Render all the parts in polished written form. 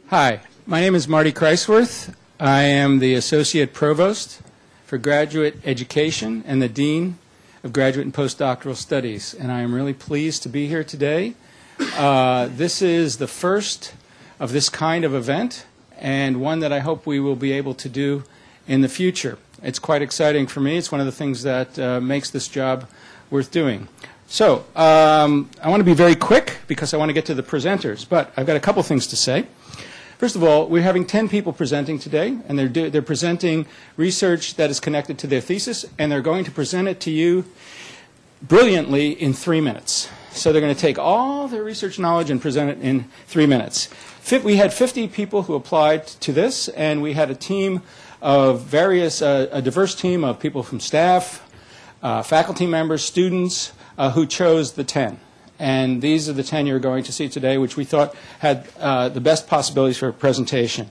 Hi, my name is Marty Kreisworth. I am the Associate Provost for Graduate Education and the Dean of Graduate and Postdoctoral Studies, and I am really pleased to be here today. This is the first of this kind of event, and one that I hope we will be able to do in the future. It's quite exciting for me. It's one of the things that makes this job worth doing. So, I want to be very quick because I want to get to the presenters, but I've got a couple things to say. First of all, we're having 10 people presenting today, and they're presenting research that is connected to their thesis, and they're going to present it to you brilliantly in 3 minutes. So they're going to take all their research knowledge and present it in 3 minutes. We had 50 people who applied to this, and we had a team of various, a diverse team of people from staff, faculty members, students, who chose the 10. And these are the 10 you're going to see today, which we thought had the best possibilities for a presentation.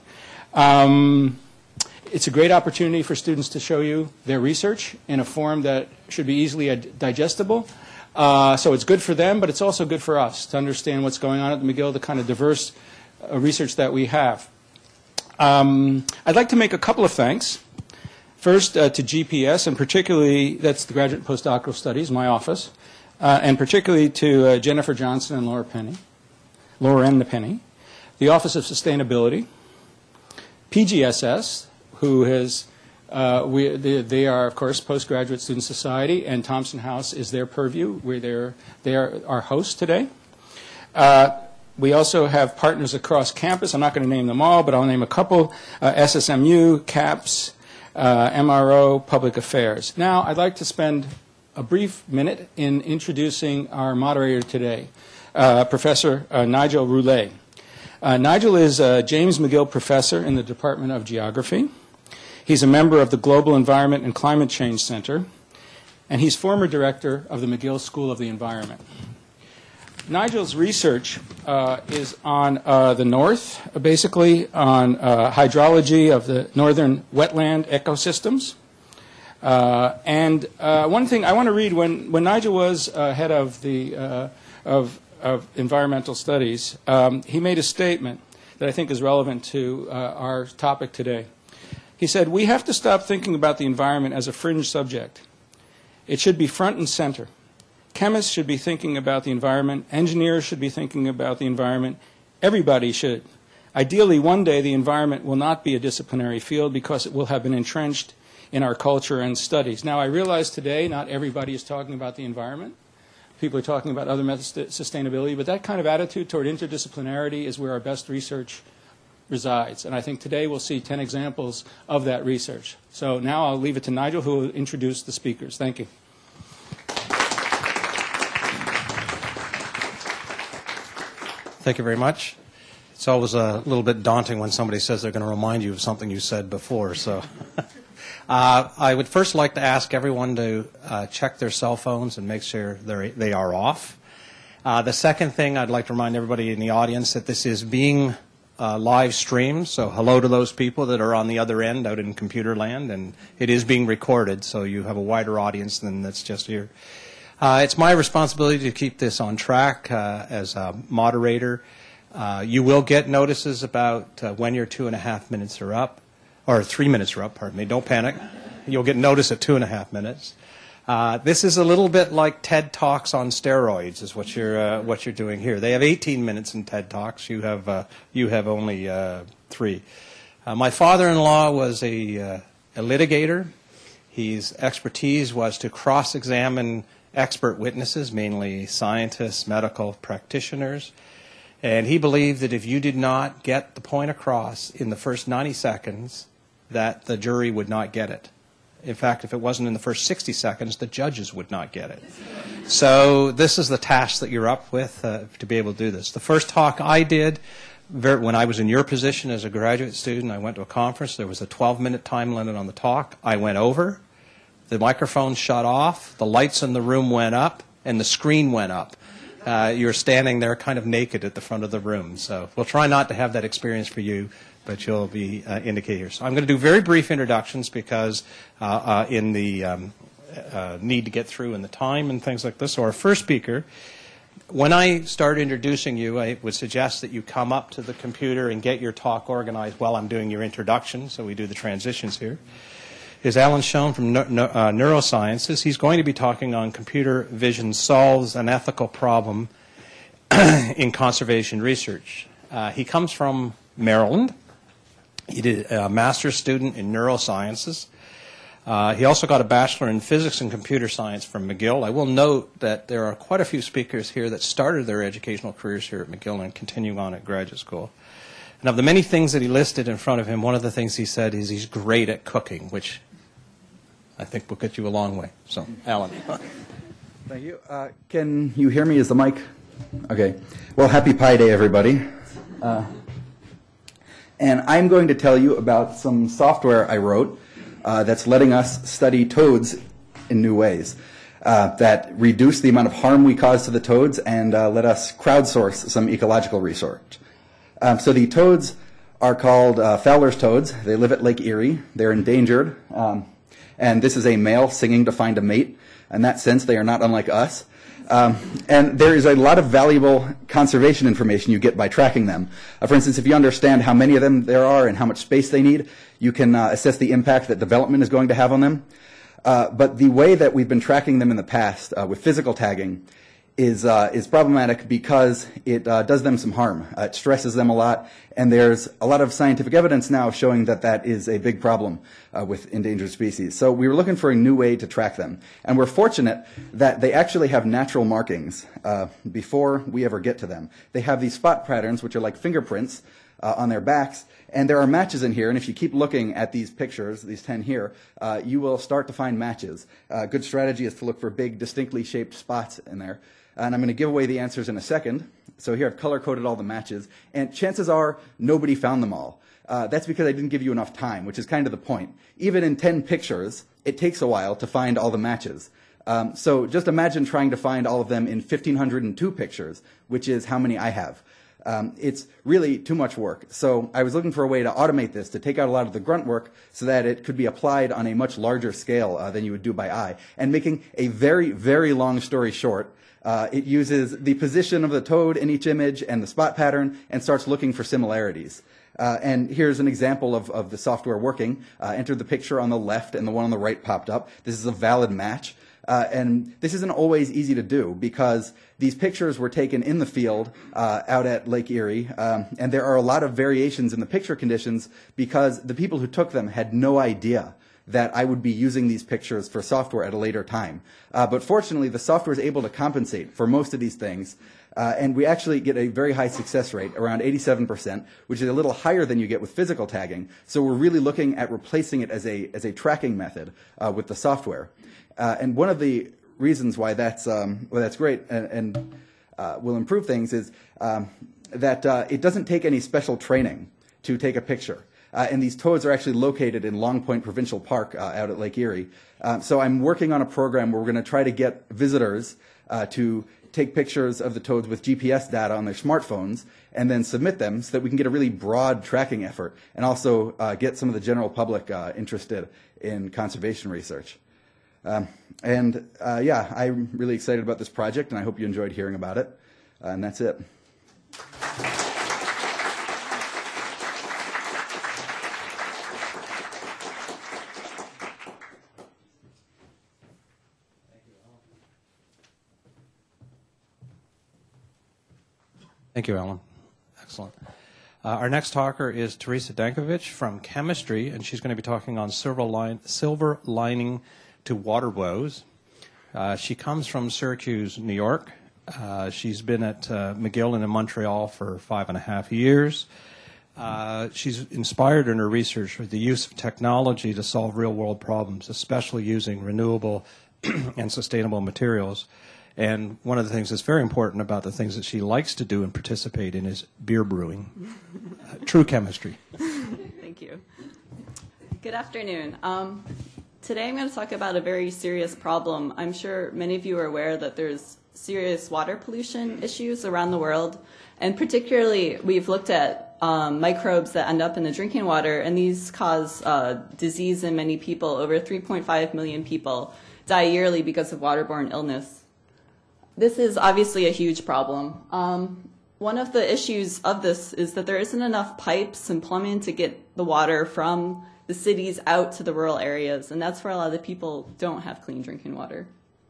It's a great opportunity for students to show you their research in a form that should be easily digestible. So it's good for them, but it's also good for us to understand what's going on at the McGill, the kind of diverse research that we have. I'd like to make a couple of thanks. First, to GPS, and particularly, that's the Graduate and Postdoctoral Studies, my office. And particularly to Jennifer Johnson and Laura Penny, the Office of Sustainability, PGSS, who has, they are, of course, Postgraduate Student Society, and Thompson House is their purview, where they are our hosts today. We also have partners across campus. I'm not going to name them all, but I'll name a couple, SSMU, CAPS, MRO, Public Affairs. Now, I'd like to spend a brief minute in introducing our moderator today, Professor Nigel Roulet. Nigel is a James McGill Professor in the Department of Geography. He's a member of the Global Environment and Climate Change Center, and he's former director of the McGill School of the Environment. Nigel's research is on the north, basically on hydrology of the northern wetland ecosystems. And one thing I want to read, when Nigel was head of the of environmental studies, he made a statement that I think is relevant to our topic today. He said, "We have to stop thinking about the environment as a fringe subject. It should be front and center. Chemists should be thinking about the environment. Engineers should be thinking about the environment. Everybody should. Ideally, one day the environment will not be a disciplinary field because it will have been entrenched in our culture and studies." Now, I realize today not everybody is talking about the environment. People are talking about other methods of sustainability, but that kind of attitude toward interdisciplinarity is where our best research resides. And I think today we'll see 10 examples of that research. So now I'll leave it to Nigel, who will introduce the speakers. Thank you. Thank you very much. It's always a little bit daunting when somebody says they're going to remind you of something you said before. So. I would first like to ask everyone to check their cell phones and make sure they are off. The second thing, I'd like to remind everybody in the audience that this is being live streamed, so hello to those people that are on the other end out in computer land, and it is being recorded, so you have a wider audience than that's just here. It's my responsibility to keep this on track as a moderator. You will get notices about when your 2.5 minutes are up. Or 3 minutes are up, pardon me. Don't panic. You'll get notice at 2.5 minutes. This is a little bit like TED Talks on steroids, is what you're doing here. They have 18 minutes in TED Talks. You have only 3. My father-in-law was a litigator. His expertise was to cross-examine expert witnesses, mainly scientists, medical practitioners. And he believed that if you did not get the point across in the first 90 seconds, that the jury would not get it. In fact, if it wasn't in the first 60 seconds, the judges would not get it. So this is the task that you're up with to be able to do this. The first talk I did, when I was in your position as a graduate student, I went to a conference. There was a 12-minute time limit on the talk. I went over. The microphone shut off. The lights in the room went up, and the screen went up. You're standing there kind of naked at the front of the room. So we'll try not to have that experience for you, but you'll be indicated here. So I'm going to do very brief introductions because in the need to get through in the time and things like this. So our first speaker When I start introducing you, I would suggest that you come up to the computer and get your talk organized while I'm doing your introduction, so we do the transitions here. Is Alan Schoen from Neurosciences. He's going to be talking on computer vision solves an ethical problem in conservation research. He comes from Maryland. He did a master's student in neurosciences. He also got a bachelor in physics and computer science from McGill. I will note that there are quite a few speakers here that started their educational careers here at McGill and continuing on at graduate school. And of the many things that he listed in front of him, one of the things he said is he's great at cooking, which I think will get you a long way. So, Alan. Thank you. Can you hear me? Is the mic? Okay. Well, happy Pi Day, everybody. And I'm going to tell you about some software I wrote that's letting us study toads in new ways that reduce the amount of harm we cause to the toads and let us crowdsource some ecological research. So the toads are called Fowler's toads. They live at Lake Erie. They're endangered. And this is a male singing to find a mate. In that sense, they are not unlike us. And there is a lot of valuable conservation information you get by tracking them. For instance, if you understand how many of them there are and how much space they need, you can assess the impact that development is going to have on them. But the way that we've been tracking them in the past with physical tagging is problematic because it does them some harm. It stresses them a lot, and there's a lot of scientific evidence now showing that that is a big problem with endangered species. So we were looking for a new way to track them, and we're fortunate that they actually have natural markings before we ever get to them. They have these spot patterns, which are like fingerprints on their backs, and there are matches in here, and if you keep looking at these pictures, these 10 here, you will start to find matches. A good strategy is to look for big, distinctly shaped spots in there. And I'm going to give away the answers in a second. So here I've color-coded all the matches. And chances are nobody found them all. That's because I didn't give you enough time, which is kind of the point. Even in 10 pictures, it takes a while to find all the matches. So just imagine trying to find all of them in 1,502 pictures, which is how many I have. It's really too much work. So I was looking for a way to automate this, to take out a lot of the grunt work so that it could be applied on a much larger scale than you would do by eye. And making a very, very long story short, it uses the position of the toad in each image and the spot pattern and starts looking for similarities. And here's an example of the software working. Enter the picture on the left and the one on the right popped up. This is a valid match. And this isn't always easy to do because these pictures were taken in the field out at Lake Erie, and there are a lot of variations in the picture conditions because the people who took them had no idea that I would be using these pictures for software at a later time. But fortunately, the software is able to compensate for most of these things, and we actually get a very high success rate, around 87%, which is a little higher than you get with physical tagging. So we're really looking at replacing it as a tracking method with the software. And one of the reasons why that's great and will improve things is that it doesn't take any special training to take a picture. And these toads are actually located in Long Point Provincial Park out at Lake Erie. So I'm working on a program where we're going to try to get visitors to take pictures of the toads with GPS data on their smartphones and then submit them so that we can get a really broad tracking effort and also get some of the general public interested in conservation research. Yeah, I'm really excited about this project, and I hope you enjoyed hearing about it. And that's it. Thank you, Alan. Excellent. Our next talker is Teresa Dankovich from chemistry, and she's going to be talking on silver lining to water woes. She comes from Syracuse, New York. She's been at McGill and in Montreal for 5.5 years. She's inspired in her research with the use of technology to solve real-world problems, especially using renewable and sustainable materials. And one of the things that's very important about the things that she likes to do and participate in is beer brewing. True chemistry. Thank you. Good afternoon. Today I'm going to talk about a very serious problem. I'm sure many of you are aware that there's serious water pollution issues around the world. And particularly, we've looked at microbes that end up in the drinking water, and these cause disease in many people. Over 3.5 million people die yearly because of waterborne illness. This is obviously a huge problem. One of the issues of this is that there isn't enough pipes and plumbing to get the water from the cities out to the rural areas, and that's where a lot of the people don't have clean drinking water.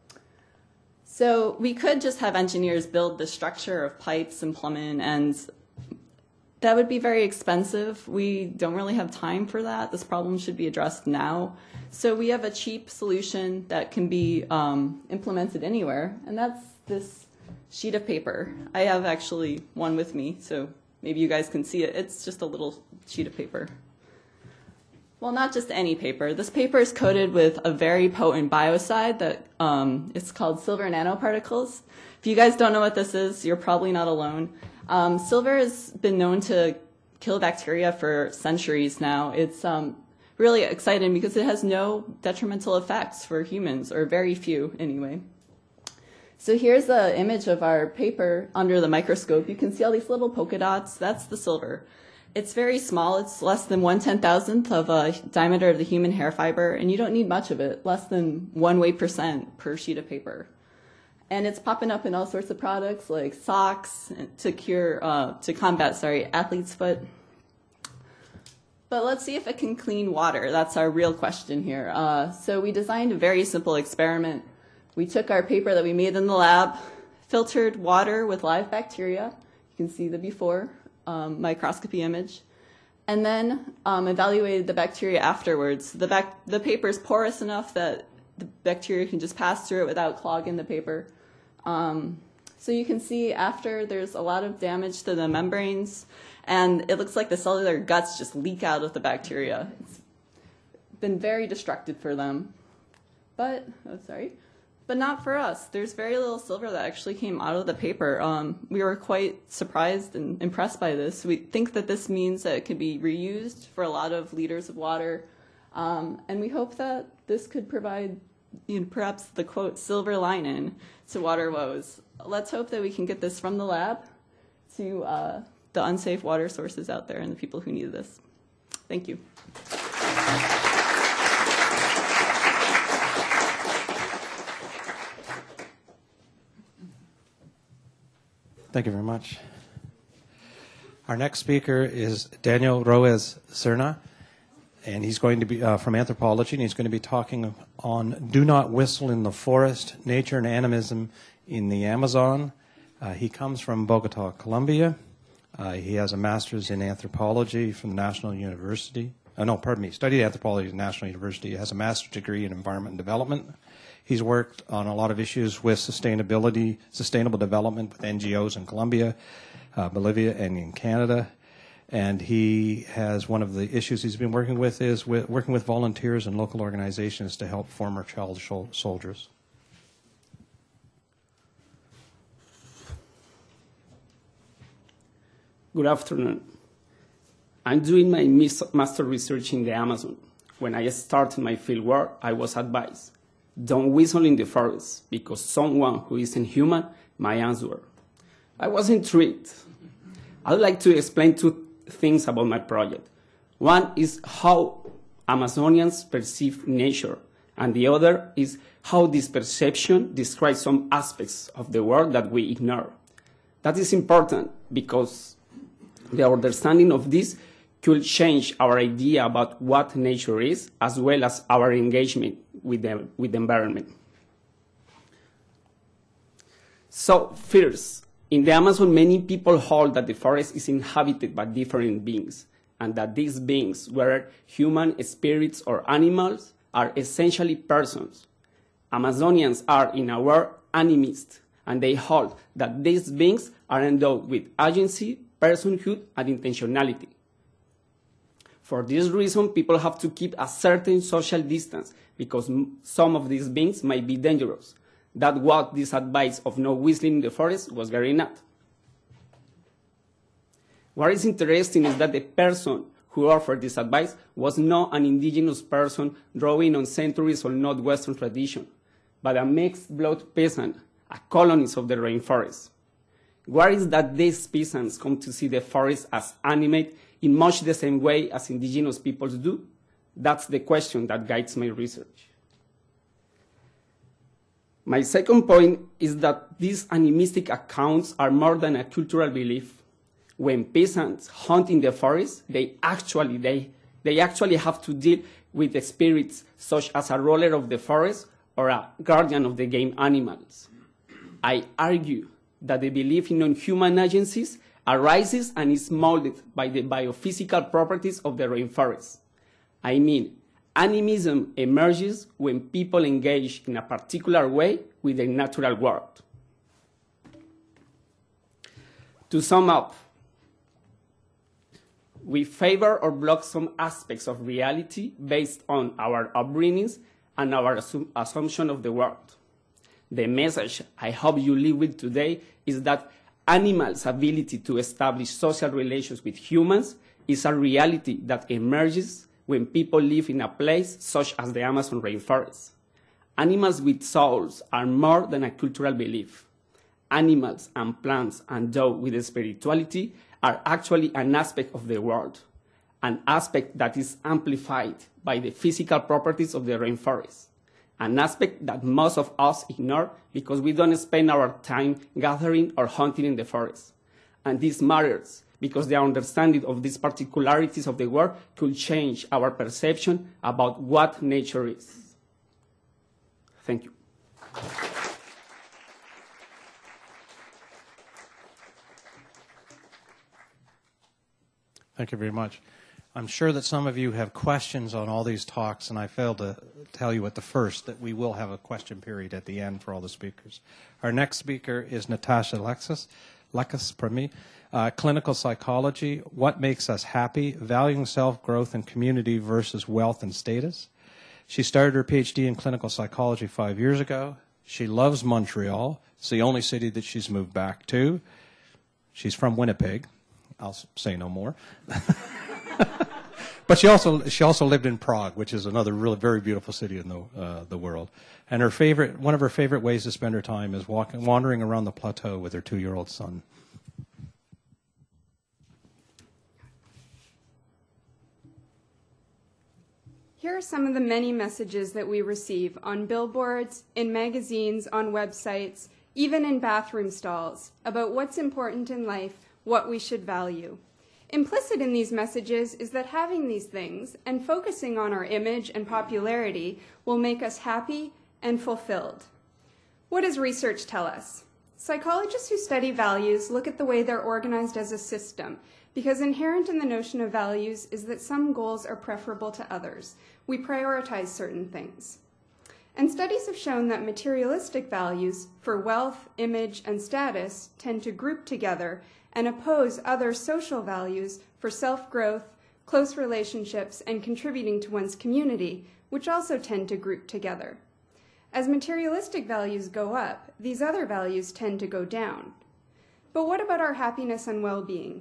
So we could just have engineers build the structure of pipes and plumbing, and that would be very expensive. We don't really have time for that. This problem should be addressed now. So we have a cheap solution that can be implemented anywhere, and that's this sheet of paper. I have actually one with me, so maybe you guys can see it. It's just a little sheet of paper. Well, not just any paper. This paper is coated with a very potent biocide that it's called silver nanoparticles. If you guys don't know what this is, you're probably not alone. Silver has been known to kill bacteria for centuries now. It's really exciting because it has no detrimental effects for humans, or very few anyway. So here's an image of our paper under the microscope. You can see all these little polka dots. That's the silver. It's very small. It's less than 1/10,000th of a diameter of the human hair fiber, and you don't need much of it, less than 1% per sheet of paper. And it's popping up in all sorts of products like socks to combat athlete's foot. But let's see if it can clean water. That's our real question here. So we designed a very simple experiment. We took our paper that we made in the lab, filtered water with live bacteria. You can see the before microscopy image, and then evaluated the bacteria afterwards. The paper is porous enough that the bacteria can just pass through it without clogging the paper. So you can see after there's a lot of damage to the membranes, and it looks like the cellular guts just leak out of the bacteria. It's been very destructive for them. But not for us. There's very little silver that actually came out of the paper. We were quite surprised and impressed by this. We think that this means that it could be reused for a lot of liters of water. And we hope that this could provide perhaps the quote silver lining to water woes. Let's hope that we can get this from the lab to the unsafe water sources out there and the people who need this. Thank you. Thank you very much. Our next speaker is Daniel Ruiz Serna, and he's going to be from anthropology, and he's going to be talking on Do Not Whistle in the Forest, Nature and Animism in the Amazon. He comes from Bogota, Colombia. He has a master's in anthropology from the National University. Studied anthropology at the National University. He has a master's degree in environment and development. He's worked on a lot of issues with sustainable development with NGOs in Colombia, Bolivia, and in Canada. And he has one of the issues he's been working with is working with volunteers and local organizations to help former child soldiers. Good afternoon. I'm doing my master research in the Amazon. When I started my fieldwork, I was advised, don't whistle in the forest, because someone who isn't human might answer. I was intrigued. I'd like to explain two things about my project. One is how Amazonians perceive nature, and the other is how this perception describes some aspects of the world that we ignore. That is important because the understanding of this could change our idea about what nature is, as well as our engagement with the environment. So first, in the Amazon, many people hold that the forest is inhabited by different beings, and that these beings, whether human, spirits, or animals, are essentially persons. Amazonians are, in a word, animists, and they hold that these beings are endowed with agency, personhood, and intentionality. For this reason, people have to keep a certain social distance because some of these beings might be dangerous. That's what this advice of no whistling in the forest was getting at. What is interesting is that the person who offered this advice was not an indigenous person drawing on centuries of Northwestern tradition, but a mixed-blood peasant, a colonist of the rainforest. What is that these peasants come to see the forest as animate in much the same way as indigenous peoples do? That's the question that guides my research. My second point is that these animistic accounts are more than a cultural belief. When peasants hunt in the forest, they actually have to deal with the spirits such as a ruler of the forest or a guardian of the game animals. I argue that the belief in non-human agencies arises and is molded by the biophysical properties of the rainforest. I mean, animism emerges when people engage in a particular way with the natural world. To sum up, we favor or block some aspects of reality based on our upbringings and our assumption of the world. The message I hope you leave with today is that animals' ability to establish social relations with humans is a reality that emerges when people live in a place such as the Amazon rainforest. Animals with souls are more than a cultural belief. Animals and plants and those with spirituality are actually an aspect of the world, an aspect that is amplified by the physical properties of the rainforest, an aspect that most of us ignore because we don't spend our time gathering or hunting in the forest. And this matters because the understanding of these particularities of the world could change our perception about what nature is. Thank you. Thank you very much. I'm sure that some of you have questions on all these talks, and I failed to tell you at the first that we will have a question period at the end for all the speakers. Our next speaker is Natasha Lekis, clinical psychology, what makes us happy, valuing self-growth and community versus wealth and status. She started her PhD in clinical psychology 5 years ago. She loves Montreal. It's the only city that she's moved back to. She's from Winnipeg. I'll say no more. But she also lived in Prague, which is another really very beautiful city in the world. And one of her favorite ways to spend her time is wandering around the plateau with her 2-year-old son. Here are some of the many messages that we receive on billboards, in magazines, on websites, even in bathroom stalls, about what's important in life, what we should value. Implicit in these messages is that having these things and focusing on our image and popularity will make us happy and fulfilled. What does research tell us? Psychologists who study values look at the way they're organized as a system, because inherent in the notion of values is that some goals are preferable to others. We prioritize certain things. And studies have shown that materialistic values for wealth, image, and status tend to group together and oppose other social values for self-growth, close relationships, and contributing to one's community, which also tend to group together. As materialistic values go up, these other values tend to go down. But what about our happiness and well-being?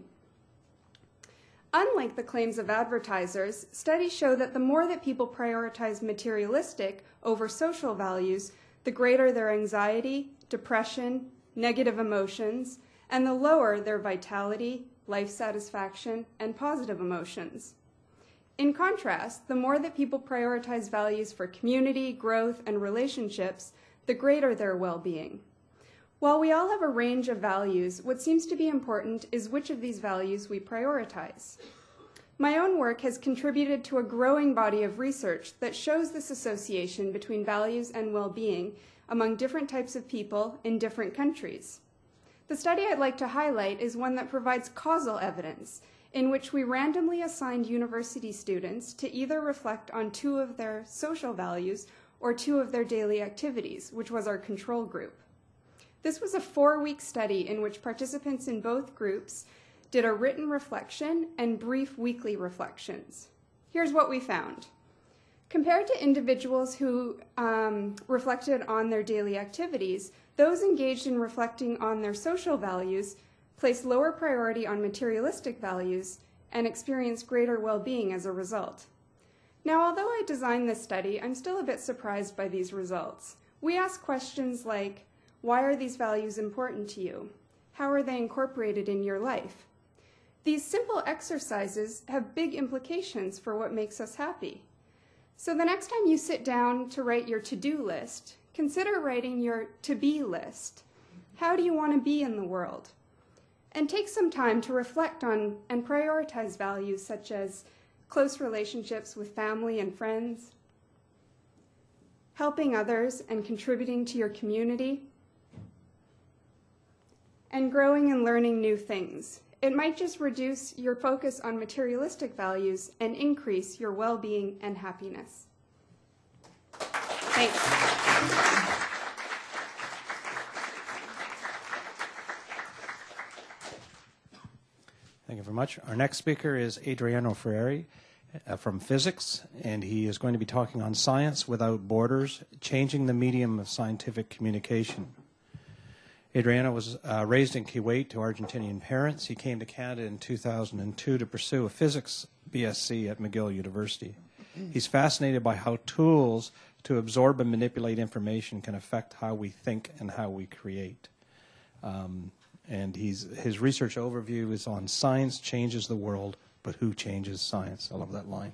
Unlike the claims of advertisers, studies show that the more that people prioritize materialistic over social values, the greater their anxiety, depression, negative emotions, and the lower their vitality, life satisfaction, and positive emotions. In contrast, the more that people prioritize values for community, growth, and relationships, the greater their well-being. While we all have a range of values, what seems to be important is which of these values we prioritize. My own work has contributed to a growing body of research that shows this association between values and well-being among different types of people in different countries. The study I'd like to highlight is one that provides causal evidence, in which we randomly assigned university students to either reflect on 2 of their social values or 2 of their daily activities, which was our control group. This was a 4-week study in which participants in both groups did a written reflection and brief weekly reflections. Here's what we found. Compared to individuals who reflected on their daily activities, those engaged in reflecting on their social values placed lower priority on materialistic values and experienced greater well-being as a result. Now, although I designed this study, I'm still a bit surprised by these results. We ask questions like, why are these values important to you? How are they incorporated in your life? These simple exercises have big implications for what makes us happy. So the next time you sit down to write your to-do list, consider writing your to-be list. How do you want to be in the world? And take some time to reflect on and prioritize values such as close relationships with family and friends, helping others and contributing to your community, and growing and learning new things. It might just reduce your focus on materialistic values and increase your well-being and happiness. Thanks. Thank you very much. Our next speaker is Adriano Freire from physics, and he is going to be talking on science without borders, changing the medium of scientific communication. Adriano was raised in Kuwait to Argentinian parents. He came to Canada in 2002 to pursue a physics BSc at McGill University. He's fascinated by how tools to absorb and manipulate information can affect how we think and how we create. And his research overview is on science changes the world, but who changes science? I love that line.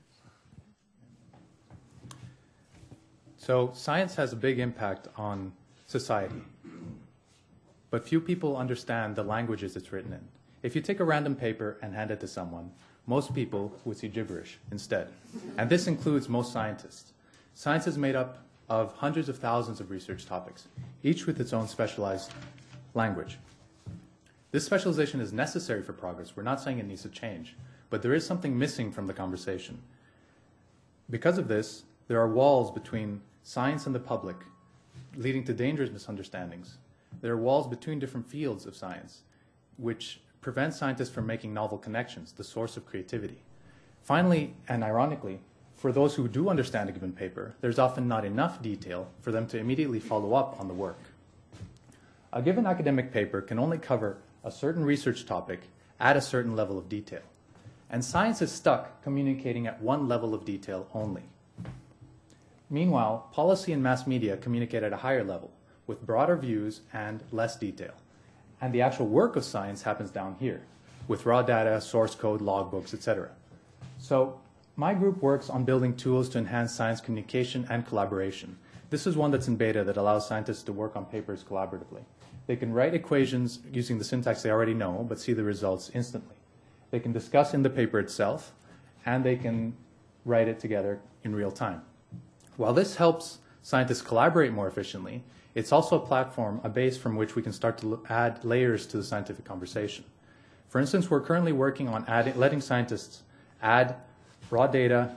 So science has a big impact on society, but few people understand the languages it's written in. If you take a random paper and hand it to someone, most people would see gibberish instead. And this includes most scientists. Science is made up of hundreds of thousands of research topics, each with its own specialized language. This specialization is necessary for progress. We're not saying it needs to change, but there is something missing from the conversation. Because of this, there are walls between science and the public, leading to dangerous misunderstandings. There are walls between different fields of science, which prevent scientists from making novel connections, the source of creativity. Finally, and ironically, for those who do understand a given paper, there's often not enough detail for them to immediately follow up on the work. A given academic paper can only cover a certain research topic at a certain level of detail. And science is stuck communicating at one level of detail only. Meanwhile, policy and mass media communicate at a higher level, with broader views and less detail. And the actual work of science happens down here, with raw data, source code, logbooks, etc. So my group works on building tools to enhance science communication and collaboration. This is one that's in beta that allows scientists to work on papers collaboratively. They can write equations using the syntax they already know, but see the results instantly. They can discuss in the paper itself, and they can write it together in real time. While this helps scientists collaborate more efficiently, it's also a platform, a base from which we can start to add layers to the scientific conversation. For instance, we're currently working on letting scientists add raw data,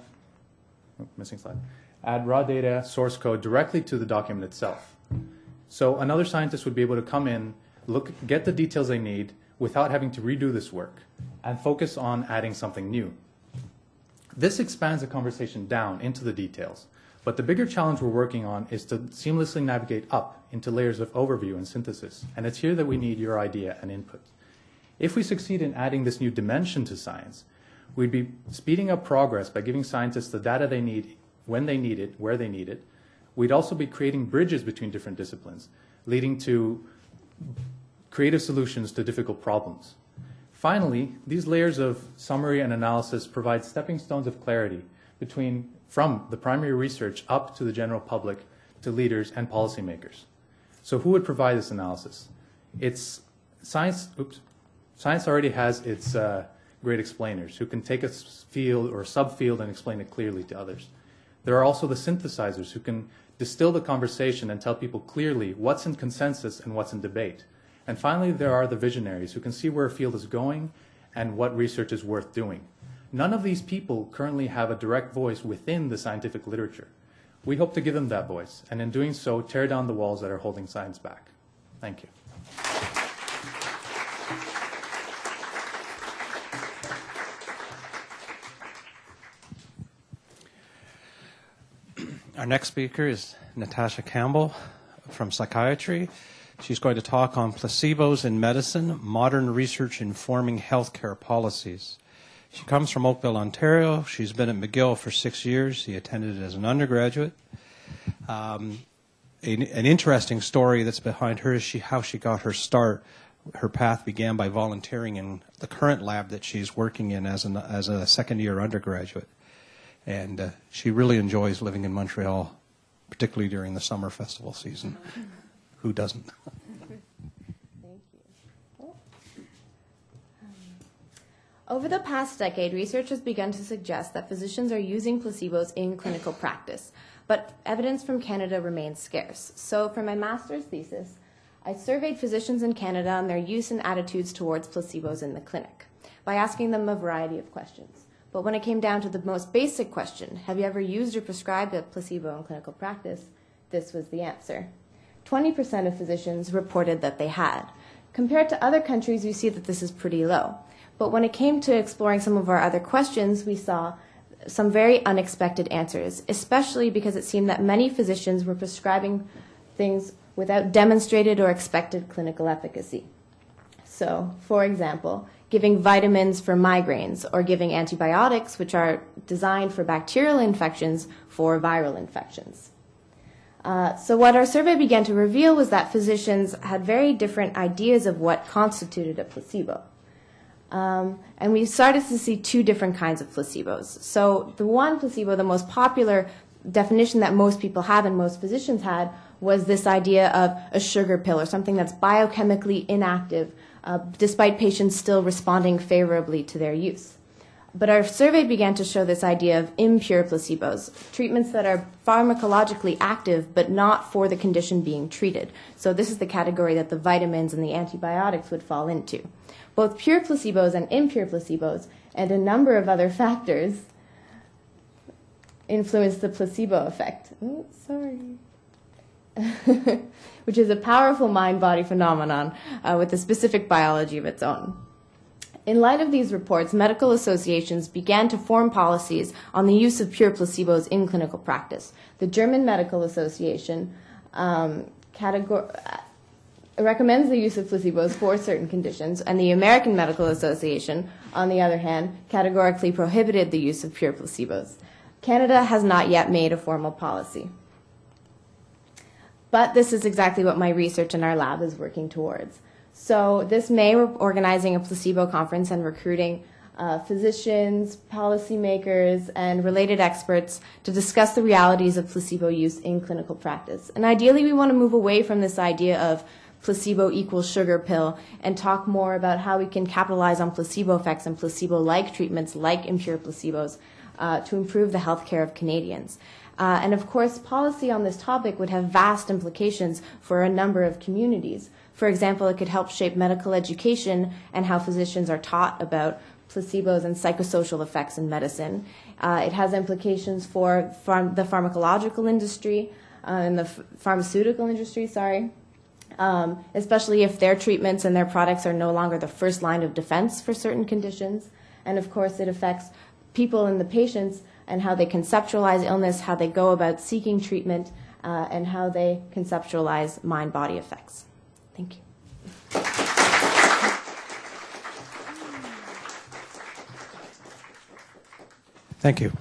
add raw data source code directly to the document itself. So another scientist would be able to come in, get the details they need without having to redo this work, and focus on adding something new. This expands the conversation down into the details, but the bigger challenge we're working on is to seamlessly navigate up into layers of overview and synthesis, and it's here that we need your idea and input. If we succeed in adding this new dimension to science, we'd be speeding up progress by giving scientists the data they need, when they need it, where they need it. We'd also be creating bridges between different disciplines, leading to creative solutions to difficult problems. Finally, these layers of summary and analysis provide stepping stones of clarity from the primary research up to the general public, to leaders and policymakers. So who would provide this analysis? Science already has its great explainers who can take a field or a subfield and explain it clearly to others. There are also the synthesizers who can distill the conversation and tell people clearly what's in consensus and what's in debate. And finally, there are the visionaries who can see where a field is going and what research is worth doing. None of these people currently have a direct voice within the scientific literature. We hope to give them that voice, and in doing so, tear down the walls that are holding science back. Thank you. Our next speaker is Natasha Campbell from psychiatry. She's going to talk on placebos in medicine, modern research informing healthcare policies. She comes from Oakville, Ontario. She's been at McGill for 6 years. She attended it as an undergraduate. An interesting story that's behind her is how she got her start. Her path began by volunteering in the current lab that she's working in as a second-year undergraduate. And she really enjoys living in Montreal particularly during the summer festival season. Who doesn't? Over the past decade, research has begun to suggest that physicians are using placebos in clinical practice, but evidence from Canada remains scarce. So for my master's thesis, I surveyed physicians in Canada on their use and attitudes towards placebos in the clinic by asking them a variety of questions. But when it came down to the most basic question, have you ever used or prescribed a placebo in clinical practice, this was the answer. 20% of physicians reported that they had. Compared to other countries, we see that this is pretty low. But when it came to exploring some of our other questions, we saw some very unexpected answers, especially because it seemed that many physicians were prescribing things without demonstrated or expected clinical efficacy. So, for example, giving vitamins for migraines or giving antibiotics, which are designed for bacterial infections, for viral infections. So what our survey began to reveal was that physicians had very different ideas of what constituted a placebo. And we started to see two different kinds of placebos. So the one placebo, the most popular definition that most people have and most physicians had, was this idea of a sugar pill or something that's biochemically inactive, despite patients still responding favorably to their use. But our survey began to show this idea of impure placebos, treatments that are pharmacologically active but not for the condition being treated. So this is the category that the vitamins and the antibiotics would fall into. Both pure placebos and impure placebos and a number of other factors influence the placebo effect. Oh, sorry. Which is a powerful mind-body phenomenon with a specific biology of its own. In light of these reports, medical associations began to form policies on the use of pure placebos in clinical practice. The German Medical Association recommends the use of placebos for certain conditions, and the American Medical Association, on the other hand, categorically prohibited the use of pure placebos. Canada has not yet made a formal policy. But this is exactly what my research in our lab is working towards. So this May, we're organizing a placebo conference and recruiting physicians, policymakers, and related experts to discuss the realities of placebo use in clinical practice. And ideally, we want to move away from this idea of placebo equals sugar pill and talk more about how we can capitalize on placebo effects and placebo-like treatments like impure placebos to improve the health care of Canadians. And of course, policy on this topic would have vast implications for a number of communities. For example, it could help shape medical education and how physicians are taught about placebos and psychosocial effects in medicine. It has implications for the pharmacological industry and the pharmaceutical industry, especially if their treatments and their products are no longer the first line of defense for certain conditions. And of course, it affects people and the patients and how they conceptualize illness, how they go about seeking treatment, and how they conceptualize mind-body effects. Thank you. Thank you.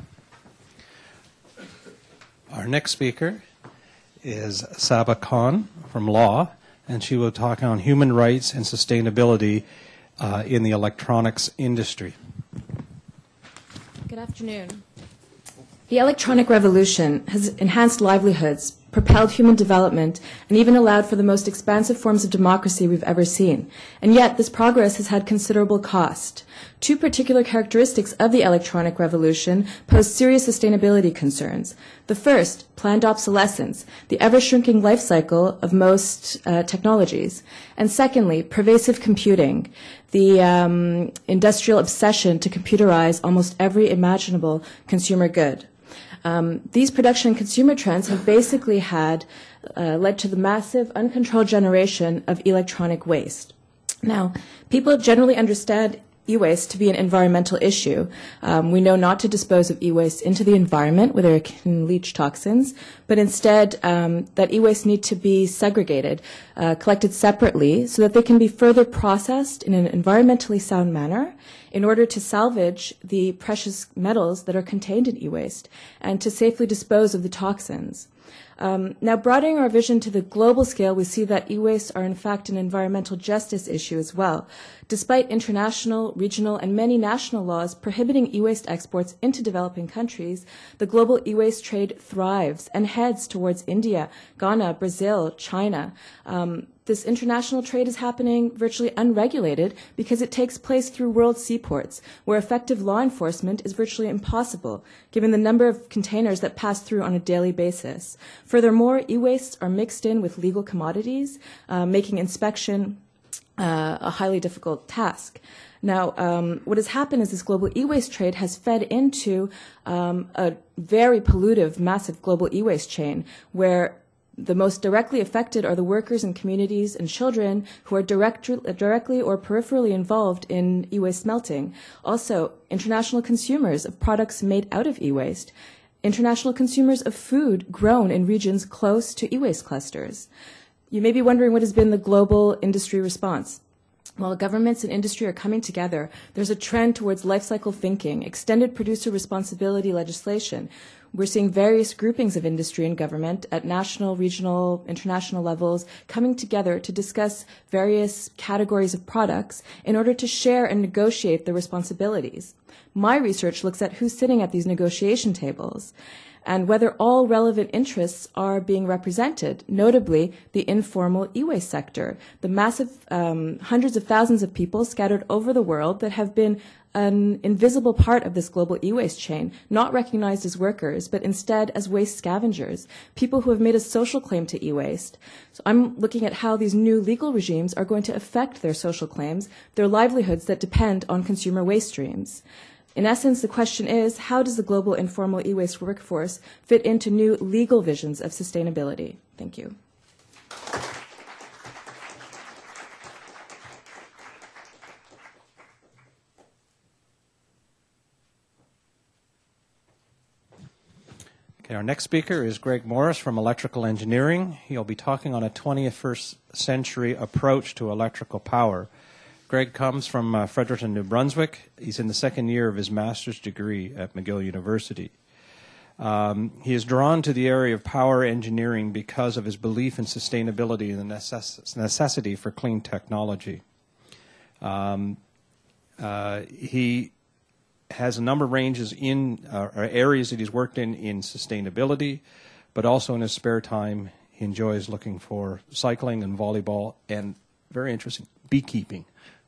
Our next speaker is Saba Khan from Law, and she will talk on human rights and sustainability in the electronics industry. Good afternoon. The electronic revolution has enhanced livelihoods, propelled human development, and even allowed for the most expansive forms of democracy we've ever seen. And yet, this progress has had considerable cost. Two particular characteristics of the electronic revolution pose serious sustainability concerns. The first, planned obsolescence, the ever-shrinking life cycle of most technologies. And secondly, pervasive computing, the industrial obsession to computerize almost every imaginable consumer good. These production and consumer trends have basically led to the massive, uncontrolled generation of electronic waste. Now, people generally understand e-waste to be an environmental issue. We know not to dispose of e-waste into the environment where it can leach toxins, but instead that e-waste need to be segregated, collected separately so that they can be further processed in an environmentally sound manner in order to salvage the precious metals that are contained in e-waste and to safely dispose of the toxins. Now, broadening our vision to the global scale, we see that e-waste are in fact an environmental justice issue as well. Despite international, regional, and many national laws prohibiting e-waste exports into developing countries, the global e-waste trade thrives and heads towards India, Ghana, Brazil, China. This international trade is happening virtually unregulated because it takes place through world seaports, where effective law enforcement is virtually impossible, given the number of containers that pass through on a daily basis. Furthermore, e-wastes are mixed in with legal commodities, making inspection a highly difficult task. Now, what has happened is this global e-waste trade has fed into a very pollutive, massive global e-waste chain, where the most directly affected are the workers and communities and children who are directly or peripherally involved in e-waste melting. Also, international consumers of products made out of e-waste. International consumers of food grown in regions close to e-waste clusters. You may be wondering what has been the global industry response. While governments and industry are coming together, there's a trend towards life cycle thinking, extended producer responsibility legislation. We're seeing various groupings of industry and government at national, regional, international levels coming together to discuss various categories of products in order to share and negotiate the responsibilities. My research looks at who's sitting at these negotiation tables and whether all relevant interests are being represented, notably the informal e-waste sector, the massive hundreds of thousands of people scattered over the world that have been an invisible part of this global e-waste chain, not recognized as workers, but instead as waste scavengers, people who have made a social claim to e-waste. So I'm looking at how these new legal regimes are going to affect their social claims, their livelihoods that depend on consumer waste streams. In essence, the question is, how does the global informal e-waste workforce fit into new legal visions of sustainability? Thank you. Okay, our next speaker is Greg Morris from Electrical Engineering. He'll be talking on a 21st century approach to electrical power. Greg comes from Fredericton, New Brunswick. He's in the second year of his master's degree at McGill University. He is drawn to the area of power engineering because of his belief in sustainability and the necessity for clean technology. He has a number of ranges in areas that he's worked in sustainability, but also in his spare time he enjoys looking for cycling and volleyball and, very interesting, beekeeping.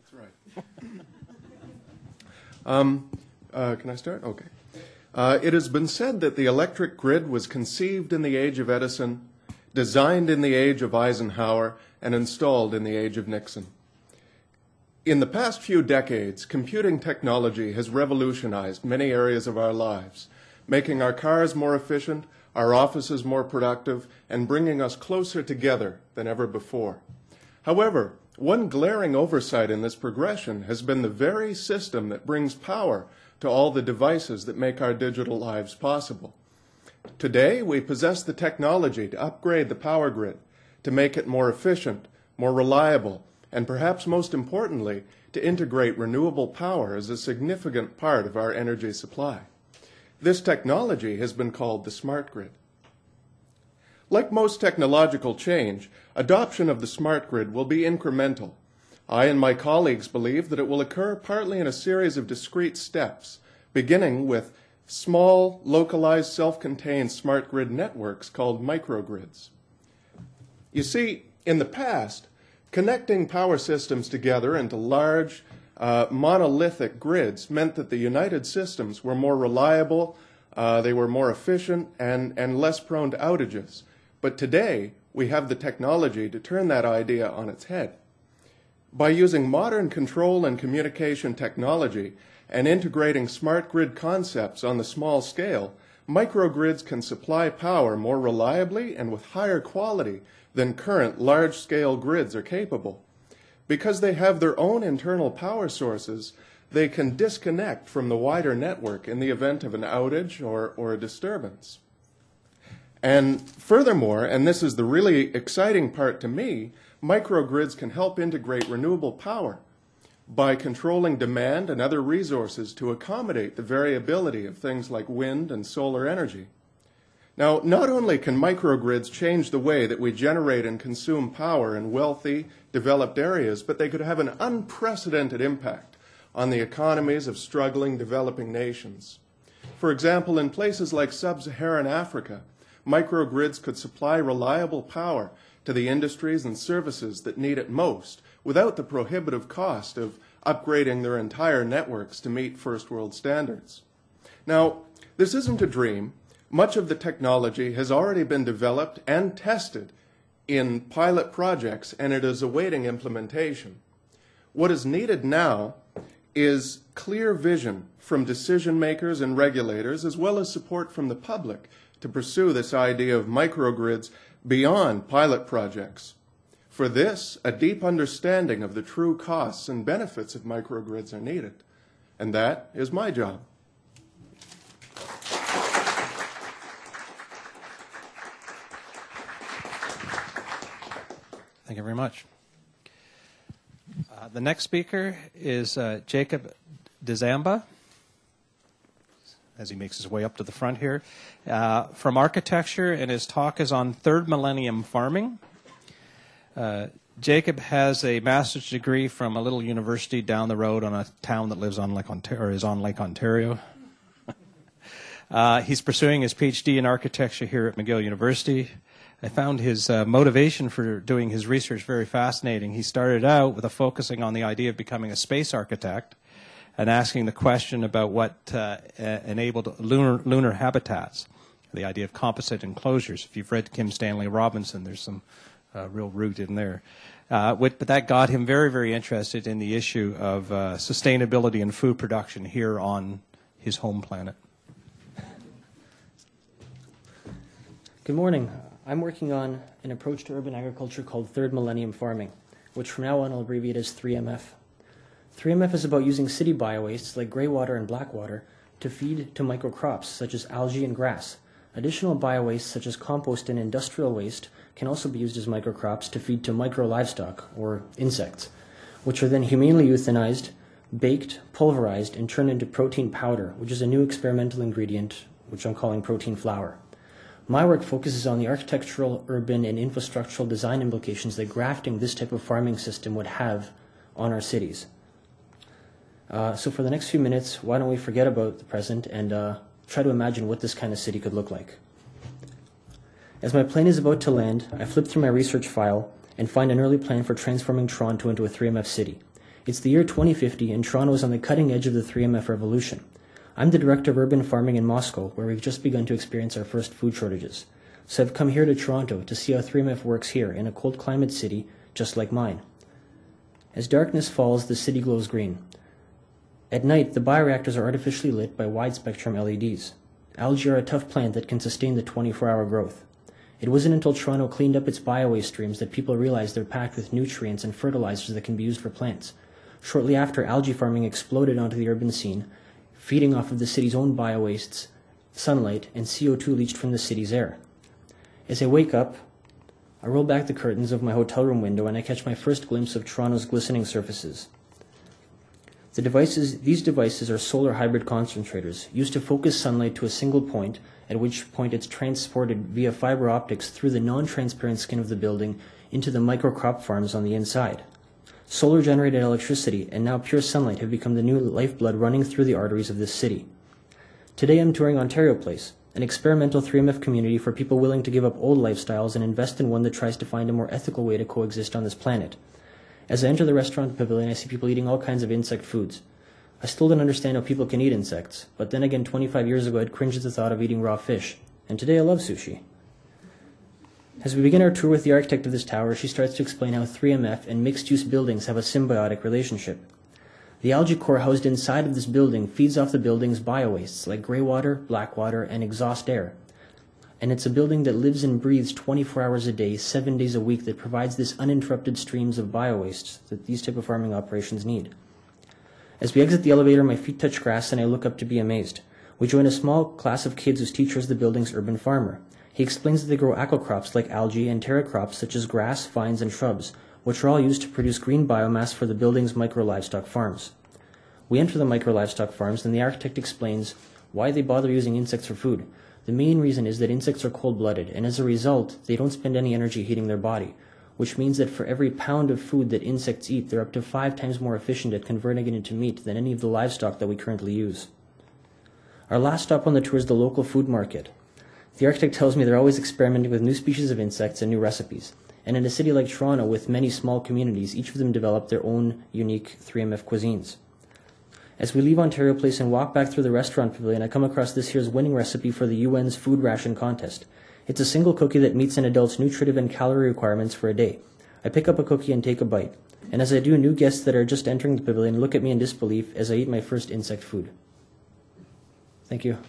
Can I start? Okay. It has been said that the electric grid was conceived in the age of Edison, designed in the age of Eisenhower, and installed in the age of Nixon. In the past few decades, computing technology has revolutionized many areas of our lives, making our cars more efficient, our offices more productive, and bringing us closer together than ever before. However, one glaring oversight in this progression has been the very system that brings power to all the devices that make our digital lives possible. Today, we possess the technology to upgrade the power grid, to make it more efficient, more reliable, and perhaps most importantly, to integrate renewable power as a significant part of our energy supply. This technology has been called the smart grid. Like most technological change, adoption of the smart grid will be incremental. I and my colleagues believe that it will occur partly in a series of discrete steps, beginning with small, localized, self-contained smart grid networks called microgrids. You see, in the past, connecting power systems together into large, monolithic grids meant that the united systems were more reliable, they were more efficient, and less prone to outages. But today, we have the technology to turn that idea on its head. By using modern control and communication technology and integrating smart grid concepts on the small scale, microgrids can supply power more reliably and with higher quality than current large-scale grids are capable. Because they have their own internal power sources, they can disconnect from the wider network in the event of an outage or a disturbance. And furthermore, and this is the really exciting part to me, microgrids can help integrate renewable power by controlling demand and other resources to accommodate the variability of things like wind and solar energy. Now, not only can microgrids change the way that we generate and consume power in wealthy, developed areas, but they could have an unprecedented impact on the economies of struggling, developing nations. For example, in places like sub-Saharan Africa, microgrids could supply reliable power to the industries and services that need it most without the prohibitive cost of upgrading their entire networks to meet first world standards. Now, this isn't a dream. Much of the technology has already been developed and tested in pilot projects, and it is awaiting implementation. What is needed now is clear vision from decision makers and regulators, as well as support from the public to pursue this idea of microgrids beyond pilot projects. For this, a deep understanding of the true costs and benefits of microgrids are needed, and that is my job. Thank you very much. The next speaker is Jacob Dzamba, as he makes his way up to the front here, from architecture, and his talk is on third millennium farming. Jacob has a master's degree from a little university down the road on a town that lives on Lake Ontario, or is on Lake Ontario. He's pursuing his PhD in architecture here at McGill University. I found his motivation for doing his research very fascinating. He started out with a focusing on the idea of becoming a space architect and asking the question about what enabled lunar habitats, the idea of composite enclosures. If you've read Kim Stanley Robinson, there's some real root in there. But that got him very, very interested in the issue of sustainability and food production here on his home planet. Good morning. I'm working on an approach to urban agriculture called third millennium farming, which from now on I'll abbreviate as 3MF. 3MF is about using city biowastes like grey water and black water to feed to microcrops such as algae and grass. Additional biowastes such as compost and industrial waste can also be used as microcrops to feed to micro livestock or insects, which are then humanely euthanized, baked, pulverized, and turned into protein powder, which is a new experimental ingredient which I'm calling protein flour. My work focuses on the architectural, urban, and infrastructural design implications that grafting this type of farming system would have on our cities. So for the next few minutes, why don't we forget about the present and try to imagine what this kind of city could look like. As my plane is about to land, I flip through my research file and find an early plan for transforming Toronto into a 3MF city. It's the year 2050, and Toronto is on the cutting edge of the 3MF revolution. I'm the director of urban farming in Moscow, where we've just begun to experience our first food shortages. So I've come here to Toronto to see how 3MF works here in a cold climate city just like mine. As darkness falls, the city glows green. At night, the bioreactors are artificially lit by wide-spectrum LEDs. Algae are a tough plant that can sustain the 24-hour growth. It wasn't until Toronto cleaned up its biowaste streams that people realized they're packed with nutrients and fertilizers that can be used for plants. Shortly after, algae farming exploded onto the urban scene, feeding off of the city's own biowastes, sunlight, and CO2 leached from the city's air. As I wake up, I roll back the curtains of my hotel room window and I catch my first glimpse of Toronto's glistening surfaces. These devices are solar hybrid concentrators, used to focus sunlight to a single point, at which point it's transported via fiber optics through the non-transparent skin of the building into the microcrop farms on the inside. Solar-generated electricity and now pure sunlight have become the new lifeblood running through the arteries of this city. Today I'm touring Ontario Place, an experimental 3MF community for people willing to give up old lifestyles and invest in one that tries to find a more ethical way to coexist on this planet. As I enter the restaurant pavilion, I see people eating all kinds of insect foods. I still don't understand how people can eat insects, but then again 25 years ago I'd cringed at the thought of eating raw fish, and today I love sushi. As we begin our tour with the architect of this tower, she starts to explain how 3MF and mixed-use buildings have a symbiotic relationship. The algae core housed inside of this building feeds off the building's biowastes like grey water, black water, and exhaust air. And it's a building that lives and breathes 24 hours a day, 7 days a week that provides this uninterrupted streams of biowastes that these type of farming operations need. As we exit the elevator, my feet touch grass and I look up to be amazed. We join a small class of kids whose teacher is the building's urban farmer. He explains that they grow aquacrops like algae and terra crops such as grass, vines, and shrubs, which are all used to produce green biomass for the building's micro-livestock farms. We enter the micro-livestock farms and the architect explains why they bother using insects for food. The main reason is that insects are cold-blooded, and as a result, they don't spend any energy heating their body, which means that for every pound of food that insects eat, they're up to 5 times more efficient at converting it into meat than any of the livestock that we currently use. Our last stop on the tour is the local food market. The architect tells me they're always experimenting with new species of insects and new recipes. And in a city like Toronto, with many small communities, each of them develop their own unique 3MF cuisines. As we leave Ontario Place and walk back through the restaurant pavilion, I come across this year's winning recipe for the UN's food ration contest. It's a single cookie that meets an adult's nutritive and calorie requirements for a day. I pick up a cookie and take a bite. And as I do, new guests that are just entering the pavilion look at me in disbelief as I eat my first insect food. Thank you.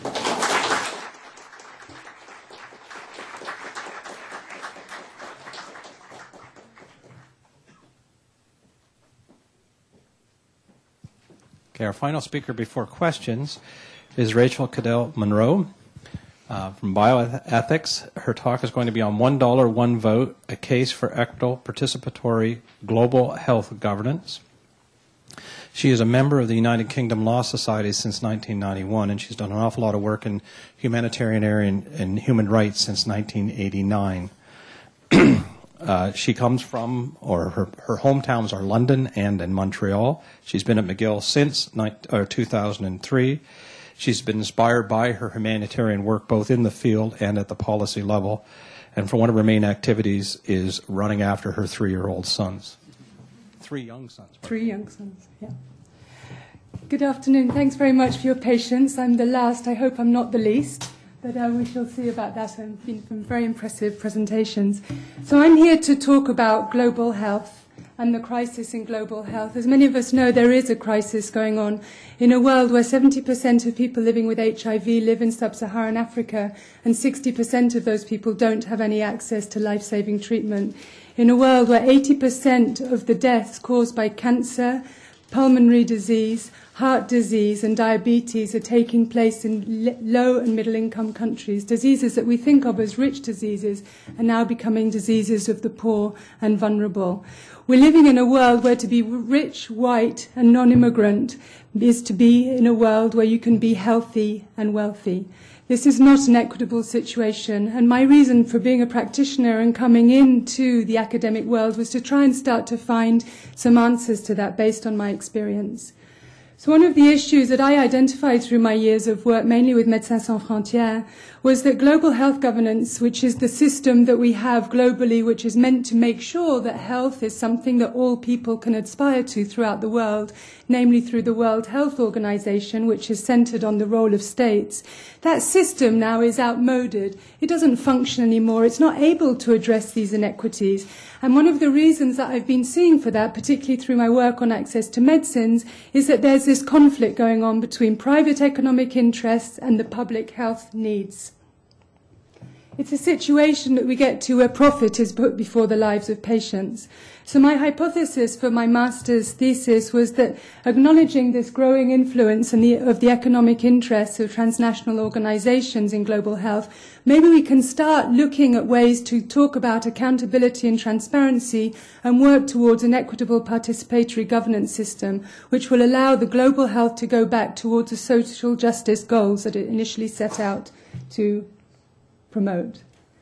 Okay, our final speaker before questions is Rachel Cadell Monroe from Bioethics. Her talk is going to be on $1, one vote, a case for equitable, participatory global health governance. She is a member of the United Kingdom Law Society since 1991, and she's done an awful lot of work in humanitarian area and human rights since 1989. She comes from, or her hometowns are London and in Montreal. She's been at McGill since 2003. She's been inspired by her humanitarian work both in the field and at the policy level. And for one of her main activities is running after her 3-year-old sons. 3 young sons. 3 young sons, yeah. Good afternoon. Thanks very much for your patience. I'm the last. I hope I'm not the least. But we shall see about that. I've been from very impressive presentations. So I'm here to talk about global health and the crisis in global health. As many of us know, there is a crisis going on in a world where 70% of people living with HIV live in sub-Saharan Africa, and 60% of those people don't have any access to life-saving treatment. In a world where 80% of the deaths caused by cancer, pulmonary disease, heart disease and diabetes are taking place in low and middle income countries. Diseases that we think of as rich diseases are now becoming diseases of the poor and vulnerable. We're living in a world where to be rich, white and non-immigrant is to be in a world where you can be healthy and wealthy. This is not an equitable situation, and my reason for being a practitioner and coming into the academic world was to try and start to find some answers to that based on my experience. So one of the issues that I identified through my years of work, mainly with Médecins Sans Frontières, was that global health governance, which is the system that we have globally, which is meant to make sure that health is something that all people can aspire to throughout the world, namely through the World Health Organization, which is centered on the role of states. That system now is outmoded. It doesn't function anymore. It's not able to address these inequities. And one of the reasons that I've been seeing for that, particularly through my work on access to medicines, is that there's this conflict going on between private economic interests and the public health needs. It's a situation that we get to where profit is put before the lives of patients. So my hypothesis for my master's thesis was that acknowledging this growing influence of the economic interests of transnational organizations in global health, maybe we can start looking at ways to talk about accountability and transparency and work towards an equitable participatory governance system, which will allow the global health to go back towards the social justice goals that it initially set out to promote.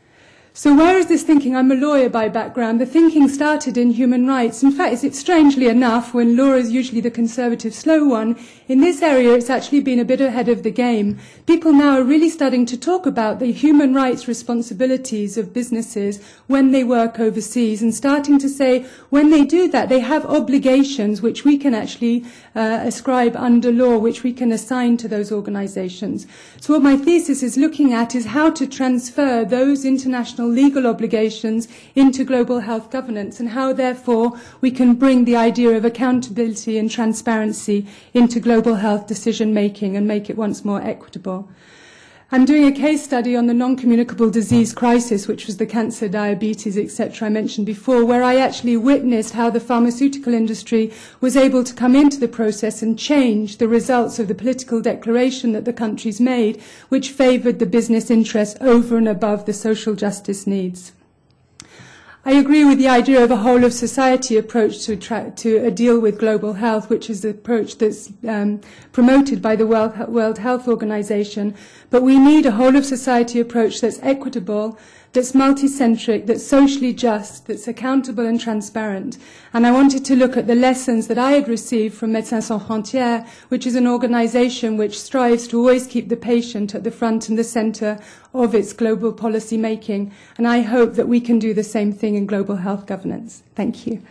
So where is this thinking? I'm a lawyer by background. The thinking started in human rights. In fact, it's strangely enough, when law is usually the conservative slow one, in this area it's actually been a bit ahead of the game. People now are really starting to talk about the human rights responsibilities of businesses when they work overseas, and starting to say when they do that they have obligations which we can actually ascribe under law, which we can assign to those organizations. So what my thesis is looking at is how to transfer those international legal obligations into global health governance, and how therefore we can bring the idea of accountability and transparency into global health decision making and make it once more equitable. I'm doing a case study on the non-communicable disease crisis, which was the cancer, diabetes, etc. I mentioned before, where I actually witnessed how the pharmaceutical industry was able to come into the process and change the results of the political declaration that the countries made, which favoured the business interests over and above the social justice needs. I agree with the idea of a whole of society approach to deal with global health, which is the approach that's promoted by the World Health Organization. But we need a whole of society approach that's equitable, that's multicentric, that's socially just, that's accountable and transparent. And I wanted to look at the lessons that I had received from Médecins Sans Frontières, which is an organization which strives to always keep the patient at the front and the center of its global policy making. And I hope that we can do the same thing in global health governance. Thank you.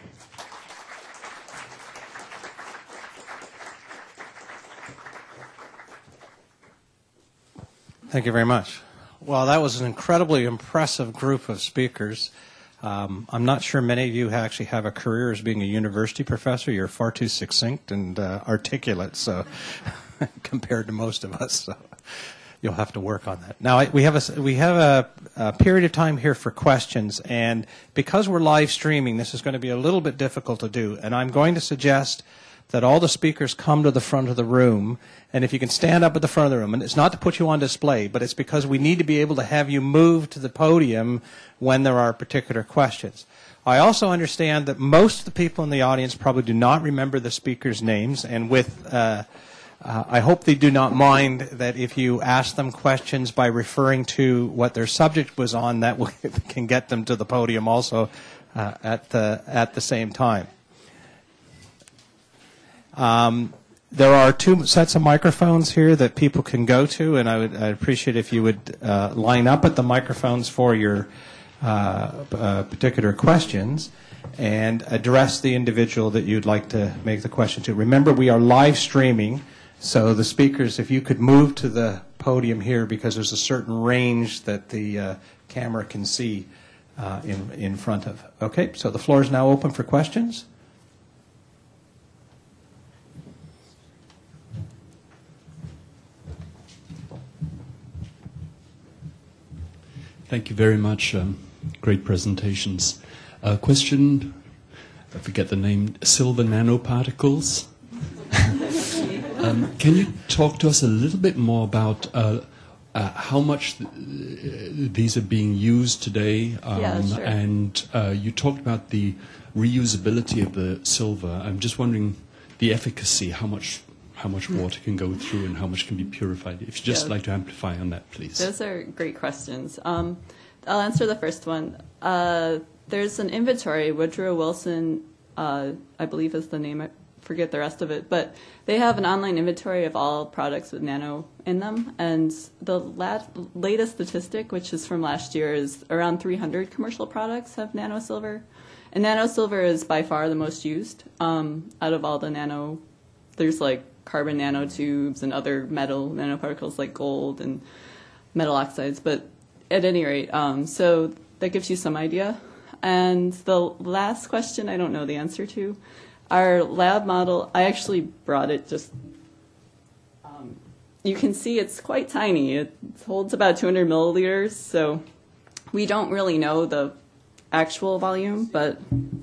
Thank you very much. Well, that was an incredibly impressive group of speakers. I'm not sure many of you actually have a career as being a university professor. You're far too succinct and articulate, so compared to most of us. So you'll have to work on that. Now we have a period of time here for questions, and because we're live streaming, this is going to be a little bit difficult to do. And I'm going to suggest that all the speakers come to the front of the room, and if you can stand up at the front of the room, and it's not to put you on display, but it's because we need to be able to have you move to the podium when there are particular questions. I also understand that most of the people in the audience probably do not remember the speakers' names, and I hope they do not mind that if you ask them questions by referring to what their subject was on, that can get them to the podium also at the same time. There are 2 sets of microphones here that people can go to, and I'd appreciate if you would line up at the microphones for your particular questions and address the individual that you'd like to make the question to. Remember, we are live streaming, so the speakers, if you could move to the podium here, because there's a certain range that the camera can see in front of. Okay, so the floor is now open for questions. Thank you very much. Great presentations. Question, I forget the name, silver nanoparticles. Can you talk to us a little bit more about how much these are being used today? Yeah, sure. And you talked about the reusability of the silver. I'm just wondering the efficacy, how much water can go through and how much can be purified. If you'd just like to amplify on that, please. Those are great questions. I'll answer the first one. There's an inventory, Woodrow Wilson, I believe is the name, I forget the rest of it, but they have an online inventory of all products with nano in them, and the latest statistic, which is from last year, is around 300 commercial products have nano silver, and nano silver is by far the most used out of all the nano. There's like carbon nanotubes and other metal nanoparticles like gold and metal oxides, but at any rate, so that gives you some idea. And the last question I don't know the answer to. Our lab model, I actually brought it just, you can see it's quite tiny. It holds about 200 milliliters, so we don't really know the actual volume, but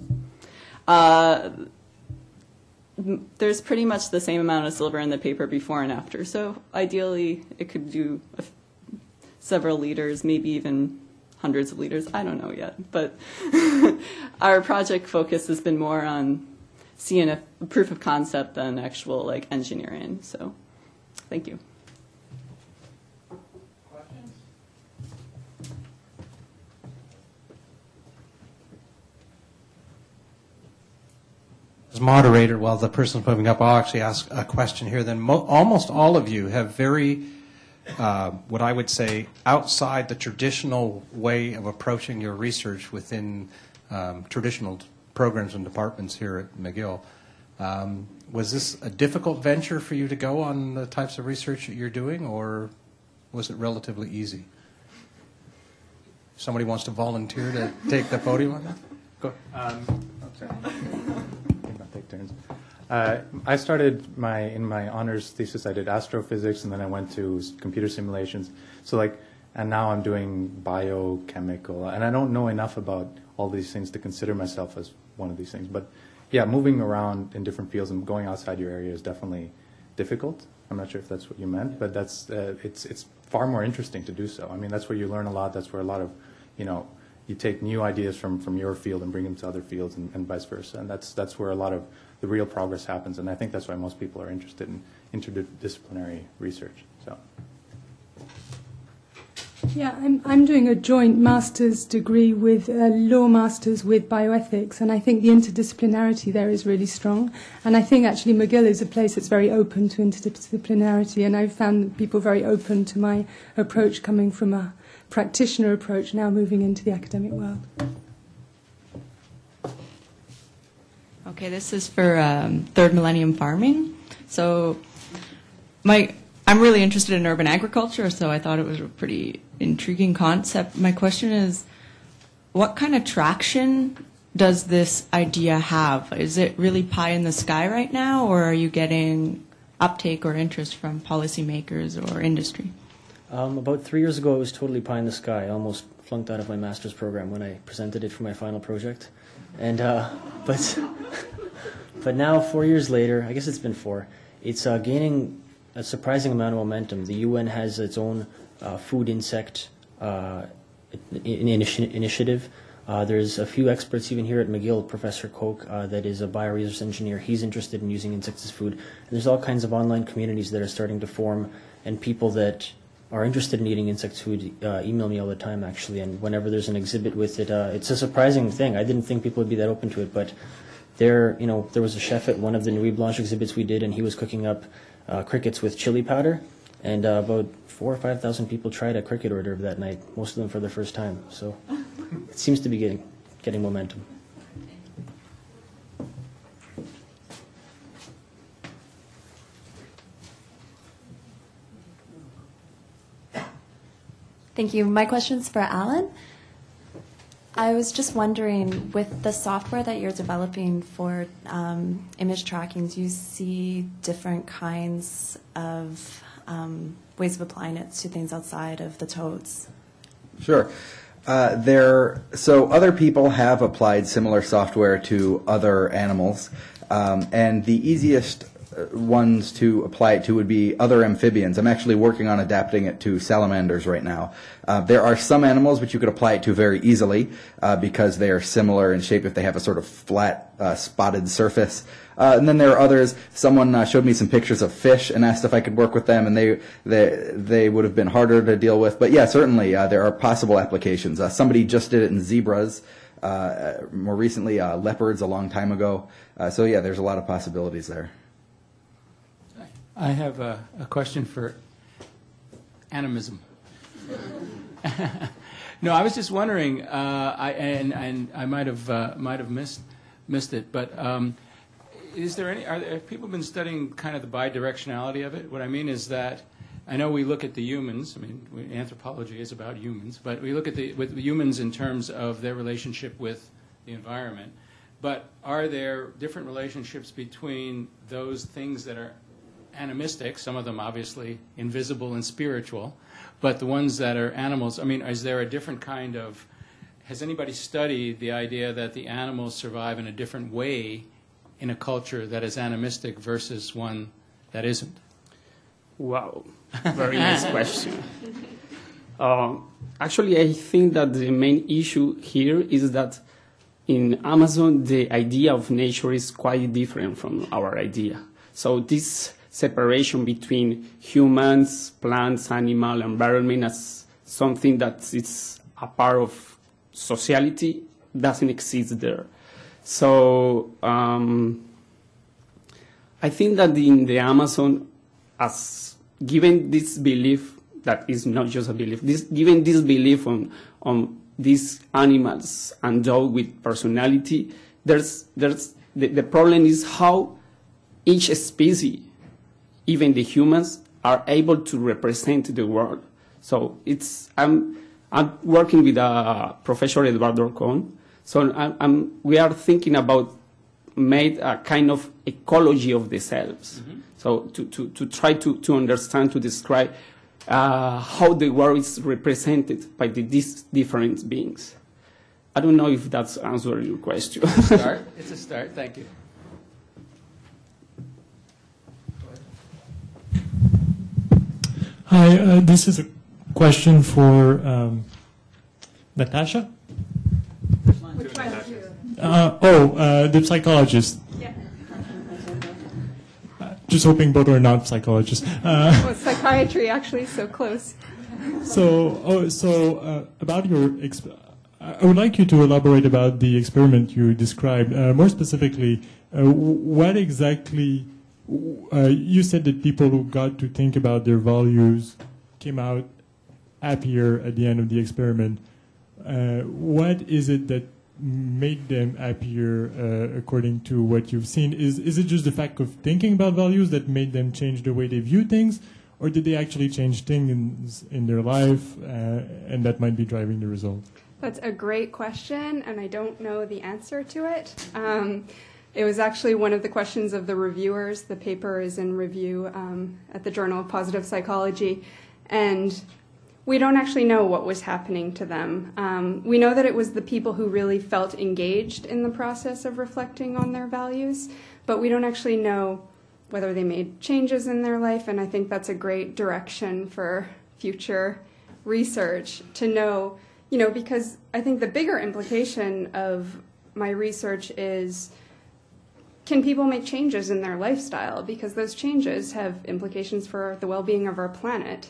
there's pretty much the same amount of silver in the paper before and after. So ideally, it could do several liters, maybe even hundreds of liters. I don't know yet. But our project focus has been more on seeing a proof of concept than actual like engineering. So thank you. As moderator, while the person's moving up, I'll actually ask a question here. Then almost all of you have very, what I would say, outside the traditional way of approaching your research within traditional programs and departments here at McGill. Was this a difficult venture for you to go on the types of research that you're doing, or was it relatively easy? Somebody wants to volunteer to take the podium on that? Go ahead. I started in my honors thesis, I did astrophysics, and then I went to computer simulations. And now I'm doing biochemical, and I don't know enough about all these things to consider myself as one of these things. But yeah, moving around in different fields and going outside your area is definitely difficult. I'm not sure if that's what you meant, but that's it's far more interesting to do so. I mean, that's where you learn a lot. That's where a lot of, you you take new ideas from your field and bring them to other fields and vice versa. And that's where a lot of the real progress happens. And I think that's why most people are interested in interdisciplinary research. So. Yeah, I'm doing a joint master's degree with law masters with bioethics, and I think the interdisciplinarity there is really strong. And I think actually McGill is a place that's very open to interdisciplinarity, and I've found people very open to my approach coming from a practitioner approach, now moving into the academic world. Okay, this is for third millennium farming. So I'm really interested in urban agriculture, so I thought it was a pretty intriguing concept. My question is, what kind of traction does this idea have? Is it really pie in the sky right now, or are you getting uptake or interest from policymakers or industry? About 3 years ago, it was totally pie in the sky. I almost flunked out of my master's program when I presented it for my final project. And but now, 4 years later, I guess it's been 4, it's gaining a surprising amount of momentum. The UN has its own food insect initiative. There's a few experts even here at McGill, Professor Koch, that is a bioresource engineer. He's interested in using insects as food. And there's all kinds of online communities that are starting to form, and people that are interested in eating insect food email me all the time, actually. And whenever there's an exhibit with it, it's a surprising thing. I didn't think people would be that open to it, but there was a chef at one of the Nuit Blanche exhibits we did, and he was cooking up crickets with chili powder, and about 4,000 or 5,000 people tried a cricket hors d'oeuvre that night, most of them for the first time. So it seems to be getting momentum. Thank you. My question's for Alan. I was just wondering, with the software that you're developing for image tracking, do you see different kinds of ways of applying it to things outside of the toads? Sure. So other people have applied similar software to other animals, and the easiest ones to apply it to would be other amphibians. I'm actually working on adapting it to salamanders right now. There are some animals which you could apply it to very easily because they are similar in shape if they have a sort of flat spotted surface. And then there are others. Someone showed me some pictures of fish and asked if I could work with them, and they would have been harder to deal with. But yeah, certainly there are possible applications. Somebody just did it in zebras. More recently, leopards a long time ago. So yeah, there's a lot of possibilities there. I have a question for animism. No, I was just wondering, I might have missed it, but is there any? Have people been studying kind of the bidirectionality of it? What I mean is that I know we look at the humans. I mean, anthropology is about humans, but we look at with humans in terms of their relationship with the environment. But are there different relationships between those things that are animistic, some of them obviously invisible and spiritual, but the ones that are animals, I mean, is there a different kind of, has anybody studied the idea that the animals survive in a different way in a culture that is animistic versus one that isn't? Wow, very nice question. Actually, I think that the main issue here is that in Amazon, the idea of nature is quite different from our idea. So this separation between humans, plants, animal, environment as something that is a part of sociality doesn't exist there. So I think that in the Amazon, as given this belief that is not just a belief, given this belief on these animals and dogs with personality, the problem is how each species, even the humans, are able to represent the world. So I'm working with Professor Eduardo Orcon. So we are thinking about made a kind of ecology of the selves. Mm-hmm. So to try to understand, to describe how the world is represented by these different beings. I don't know if that's answered your question. It's a start. Thank you. Hi, this is a question for Natasha. The psychologist. Yeah. Just hoping both are not psychologists. Well, psychiatry, actually, so close. About your, I would like you to elaborate about the experiment you described. More specifically, what exactly, you said that people who got to think about their values came out happier at the end of the experiment. What is it that made them happier according to what you've seen? Is it just the fact of thinking about values that made them change the way they view things? Or did they actually change things in their life and that might be driving the result? That's a great question, and I don't know the answer to it. It was actually one of the questions of the reviewers. The paper is in review at the Journal of Positive Psychology, and we don't actually know what was happening to them. We know that it was the people who really felt engaged in the process of reflecting on their values, but we don't actually know whether they made changes in their life, and I think that's a great direction for future research to know, because I think the bigger implication of my research is, can people make changes in their lifestyle? Because those changes have implications for the well-being of our planet.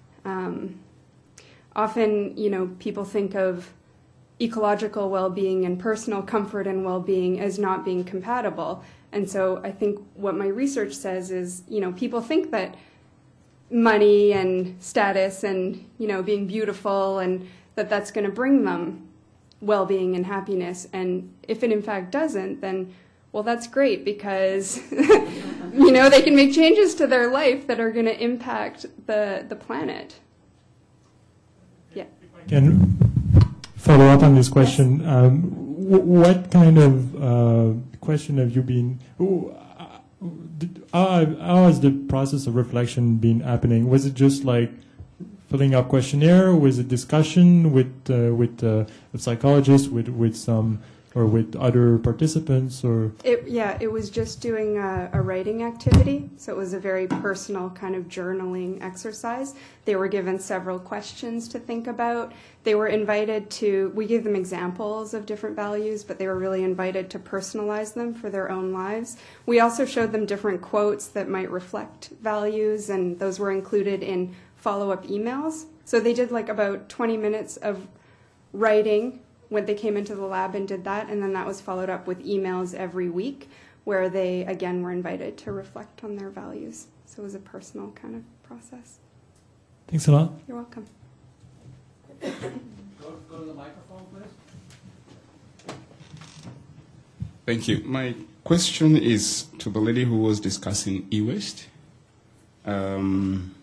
Often, people think of ecological well-being and personal comfort and well-being as not being compatible. And so I think what my research says is, people think that money and status and, being beautiful and that's going to bring them well-being and happiness. And if it in fact doesn't, then, well, that's great because, they can make changes to their life that are going to impact the planet. Yeah. Can follow up on this question. What kind of question have you been? How has the process of reflection been happening? Was it just like filling up questionnaire? Was it discussion with a psychologist, with some, or with other participants, or? It was just doing a writing activity. So it was a very personal kind of journaling exercise. They were given several questions to think about. They were invited to, we gave them examples of different values, but they were really invited to personalize them for their own lives. We also showed them different quotes that might reflect values, and those were included in follow-up emails. So they did like about 20 minutes of writing when they came into the lab and did that, and then that was followed up with emails every week where they, again, were invited to reflect on their values. So it was a personal kind of process. Thanks a lot. You're welcome. Go to the microphone, please. Thank you. My question is to the lady who was discussing e-waste. And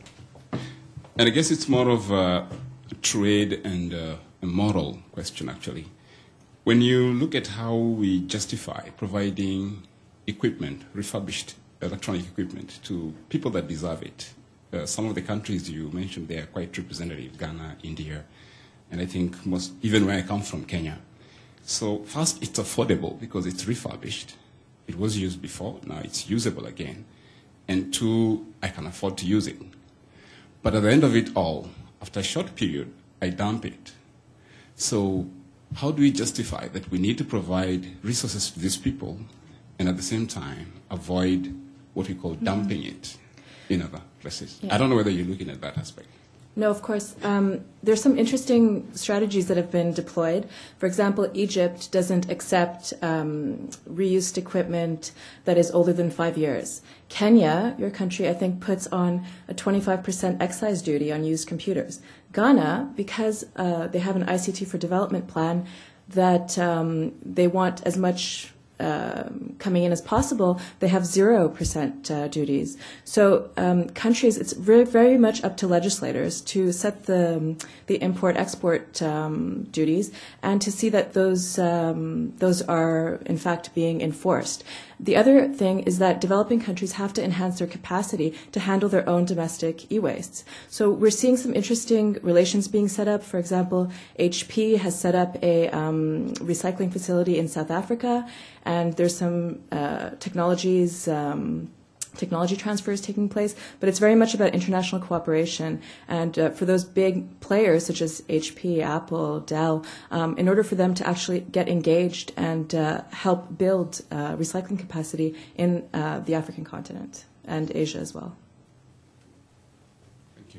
I guess it's more of a trade and a moral question, actually. When you look at how we justify providing equipment, refurbished electronic equipment, to people that deserve it, some of the countries you mentioned, they are quite representative, Ghana, India, and I think even where I come from, Kenya. So first, it's affordable because it's refurbished. It was used before, now it's usable again. And two, I can afford to use it. But at the end of it all, after a short period, I dump it. So how do we justify that we need to provide resources to these people and at the same time avoid what we call dumping it in other places? Yeah. I don't know whether you're looking at that aspect. No, of course. There's some interesting strategies that have been deployed. For example, Egypt doesn't accept reused equipment that is older than 5 years. Kenya, your country, I think, puts on a 25% excise duty on used computers. Ghana, because they have an ICT for Development plan that they want as much coming in as possible, they have 0% duties. So countries, it's very, very much up to legislators to set the import-export duties and to see that those are in fact being enforced. The other thing is that developing countries have to enhance their capacity to handle their own domestic e-wastes. So we're seeing some interesting relations being set up. For example, HP has set up a recycling facility in South Africa, and there's some technologies technology transfer is taking place, but it's very much about international cooperation. And for those big players such as HP, Apple, Dell, in order for them to actually get engaged and help build recycling capacity in the African continent and Asia as well. Thank you.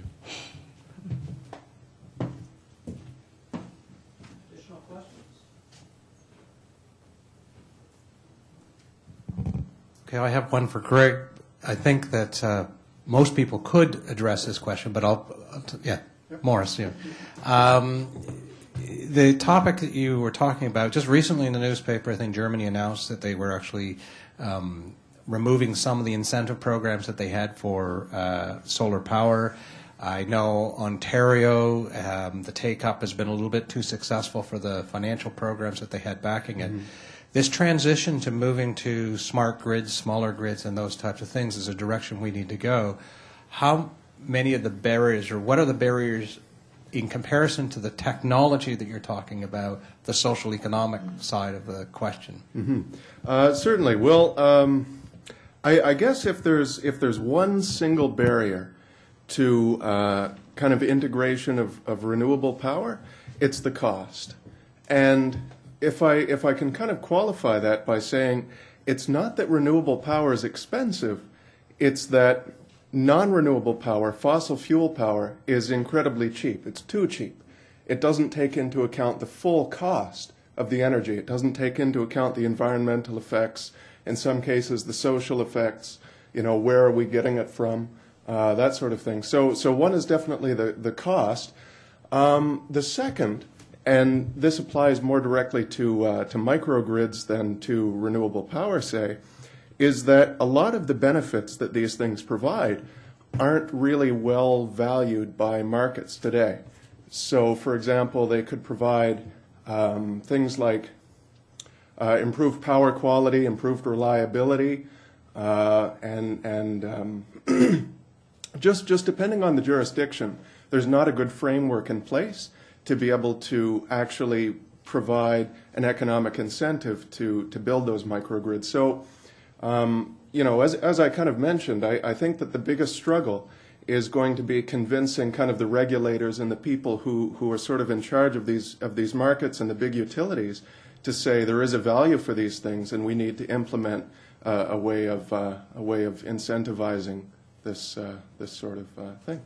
Additional questions? Okay, I have one for Greg. I think that most people could address this question, but Morris, yeah. The topic that you were talking about, just recently in the newspaper, I think Germany announced that they were actually removing some of the incentive programs that they had for solar power. I know Ontario, the take-up has been a little bit too successful for the financial programs that they had backing it. This transition to moving to smart grids, smaller grids, and those types of things is a direction we need to go. How many of the barriers, or what are the barriers in comparison to the technology that you're talking about, the social economic side of the question? Certainly. Well, I guess if there's one single barrier to kind of integration of renewable power, it's the cost. And if I can kind of qualify that by saying it's not that renewable power is expensive, it's that non-renewable power, fossil fuel power, is incredibly cheap. It's too cheap. It doesn't take into account the full cost of the energy. It doesn't take into account the environmental effects, in some cases the social effects, where are we getting it from, that sort of thing. So one is definitely the cost. The second, and this applies more directly to microgrids than to renewable power, say, is that a lot of the benefits that these things provide aren't really well valued by markets today. So, for example, they could provide things like improved power quality, improved reliability, and just depending on the jurisdiction, there's not a good framework in place to be able to actually provide an economic incentive to build those microgrids. So, as I kind of mentioned, I think that the biggest struggle is going to be convincing kind of the regulators and the people who are sort of in charge of these markets and the big utilities to say there is a value for these things, and we need to implement a way of incentivizing this sort of thing.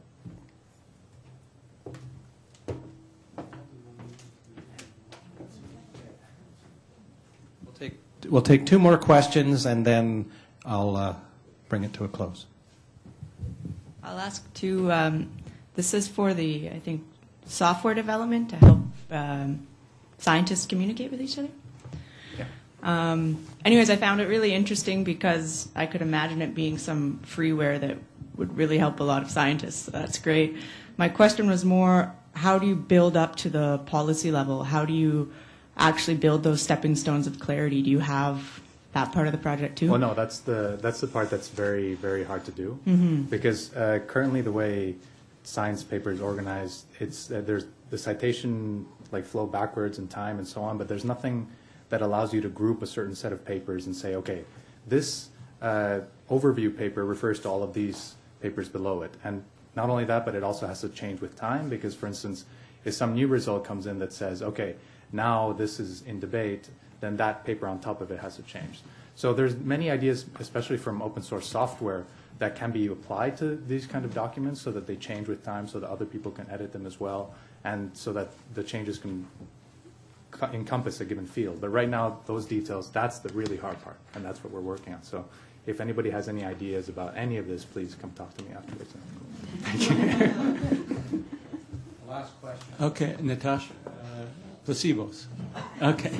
We'll take two more questions, and then I'll bring it to a close. I'll ask two. This is for the, I think, software development to help scientists communicate with each other. Yeah. Anyways, I found it really interesting because I could imagine it being some freeware that would really help a lot of scientists. So that's great. My question was more, how do you build up to the policy level? How do you actually build those stepping stones of clarity? Do you have that part of the project too? Well, no, that's the part that's very, very hard to do, because currently the way science paper is organized, it's there's the citation flow backwards in time and so on, but there's nothing that allows you to group a certain set of papers and say, okay, this overview paper refers to all of these papers below it. And not only that, but it also has to change with time, because, for instance, if some new result comes in that says, okay, now this is in debate, then that paper on top of it has to change. So there's many ideas, especially from open source software, that can be applied to these kind of documents so that they change with time, so that other people can edit them as well, and so that the changes can encompass a given field. But right now, those details, that's the really hard part, and that's what we're working on. So if anybody has any ideas about any of this, please come talk to me afterwards. Thank you. Last question. Okay, Natasha. Placebos. Okay.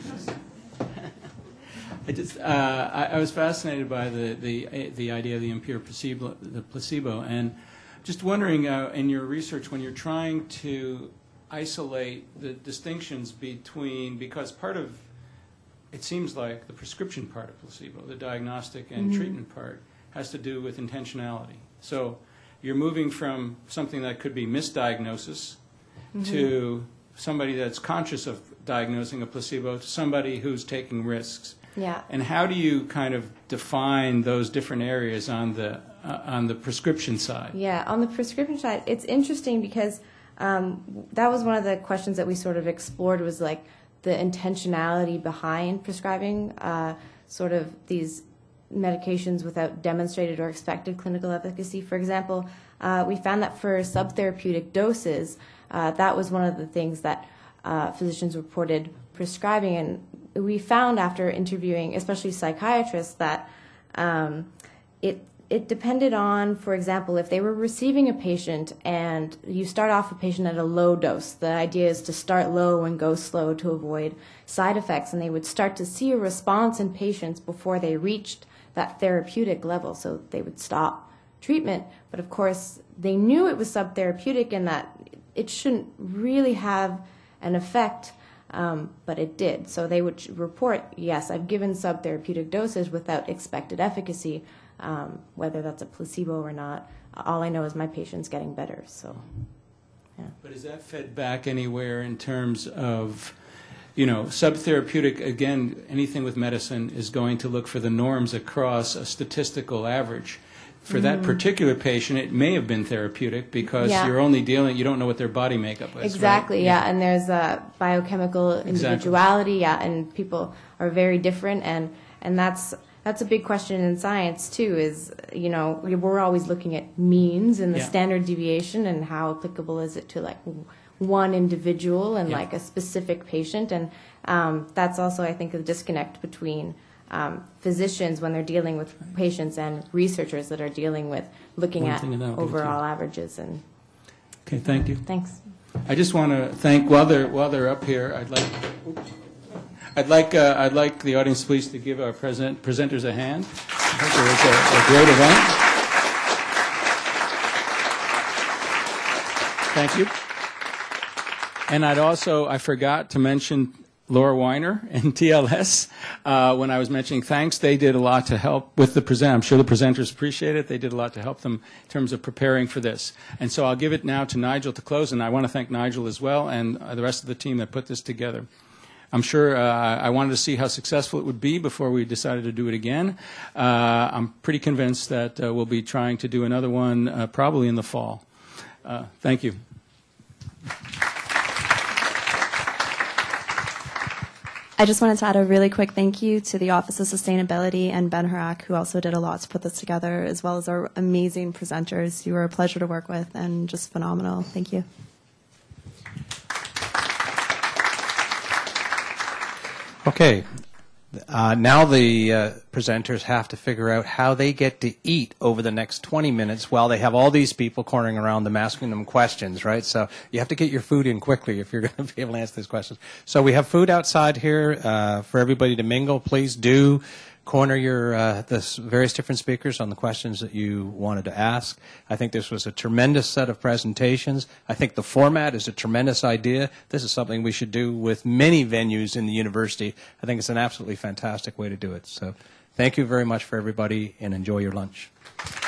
I was fascinated by the idea of the impure placebo, and just wondering in your research, when you're trying to isolate the distinctions between, because part of it seems like the prescription part of placebo, the diagnostic and treatment part, has to do with intentionality. So you're moving from something that could be misdiagnosis to somebody that's conscious of diagnosing a placebo to somebody who's taking risks. Yeah. And how do you kind of define those different areas on the prescription side? Yeah, on the prescription side, it's interesting because that was one of the questions that we sort of explored, was like the intentionality behind prescribing sort of these medications without demonstrated or expected clinical efficacy. For example, we found that for subtherapeutic doses, that was one of the things that physicians reported prescribing. And we found after interviewing, especially psychiatrists, that it depended on, for example, if they were receiving a patient and you start off a patient at a low dose. The idea is to start low and go slow to avoid side effects, and they would start to see a response in patients before they reached that therapeutic level, so they would stop treatment. But of course, they knew it was subtherapeutic and that it shouldn't really have an effect, but it did. So they would report, yes, I've given subtherapeutic doses without expected efficacy, whether that's a placebo or not. All I know is my patient's getting better. So, yeah. But is that fed back anywhere in terms of, subtherapeutic, again, anything with medicine is going to look for the norms across a statistical average. For that particular patient, it may have been therapeutic because you're only you don't know what their body makeup is. Exactly, right? yeah. And there's a biochemical individuality, yeah, and people are very different, and that's a big question in science too, is, we're always looking at means and the standard deviation and how applicable is it to like one individual and like a specific patient. And that's also, I think, a disconnect between physicians when they're dealing with patients and researchers that are dealing with looking at overall averages. And okay, thank you. Thanks. I just want to thank, while they're up here, I'd like the audience please to give our presenters a hand. I think it was a great event. Thank you. And I forgot to mention Laura Weiner and TLS. When I was mentioning thanks, they did a lot to help with the present. I'm sure the presenters appreciate it. They did a lot to help them in terms of preparing for this. And so I'll give it now to Nigel to close, and I want to thank Nigel as well and the rest of the team that put this together. I'm sure I wanted to see how successful it would be before we decided to do it again. I'm pretty convinced that we'll be trying to do another one probably in the fall. Thank you. I just wanted to add a really quick thank you to the Office of Sustainability and Ben Harak, who also did a lot to put this together, as well as our amazing presenters. You were a pleasure to work with and just phenomenal. Thank you. Okay. Now the presenters have to figure out how they get to eat over the next 20 minutes while they have all these people cornering around them asking them questions, right? So you have to get your food in quickly if you're going to be able to answer these questions. So we have food outside here for everybody to mingle. Please do corner the various different speakers on the questions that you wanted to ask. I think this was a tremendous set of presentations. I think the format is a tremendous idea. This is something we should do with many venues in the university. I think it's an absolutely fantastic way to do it. So thank you very much for everybody, and enjoy your lunch.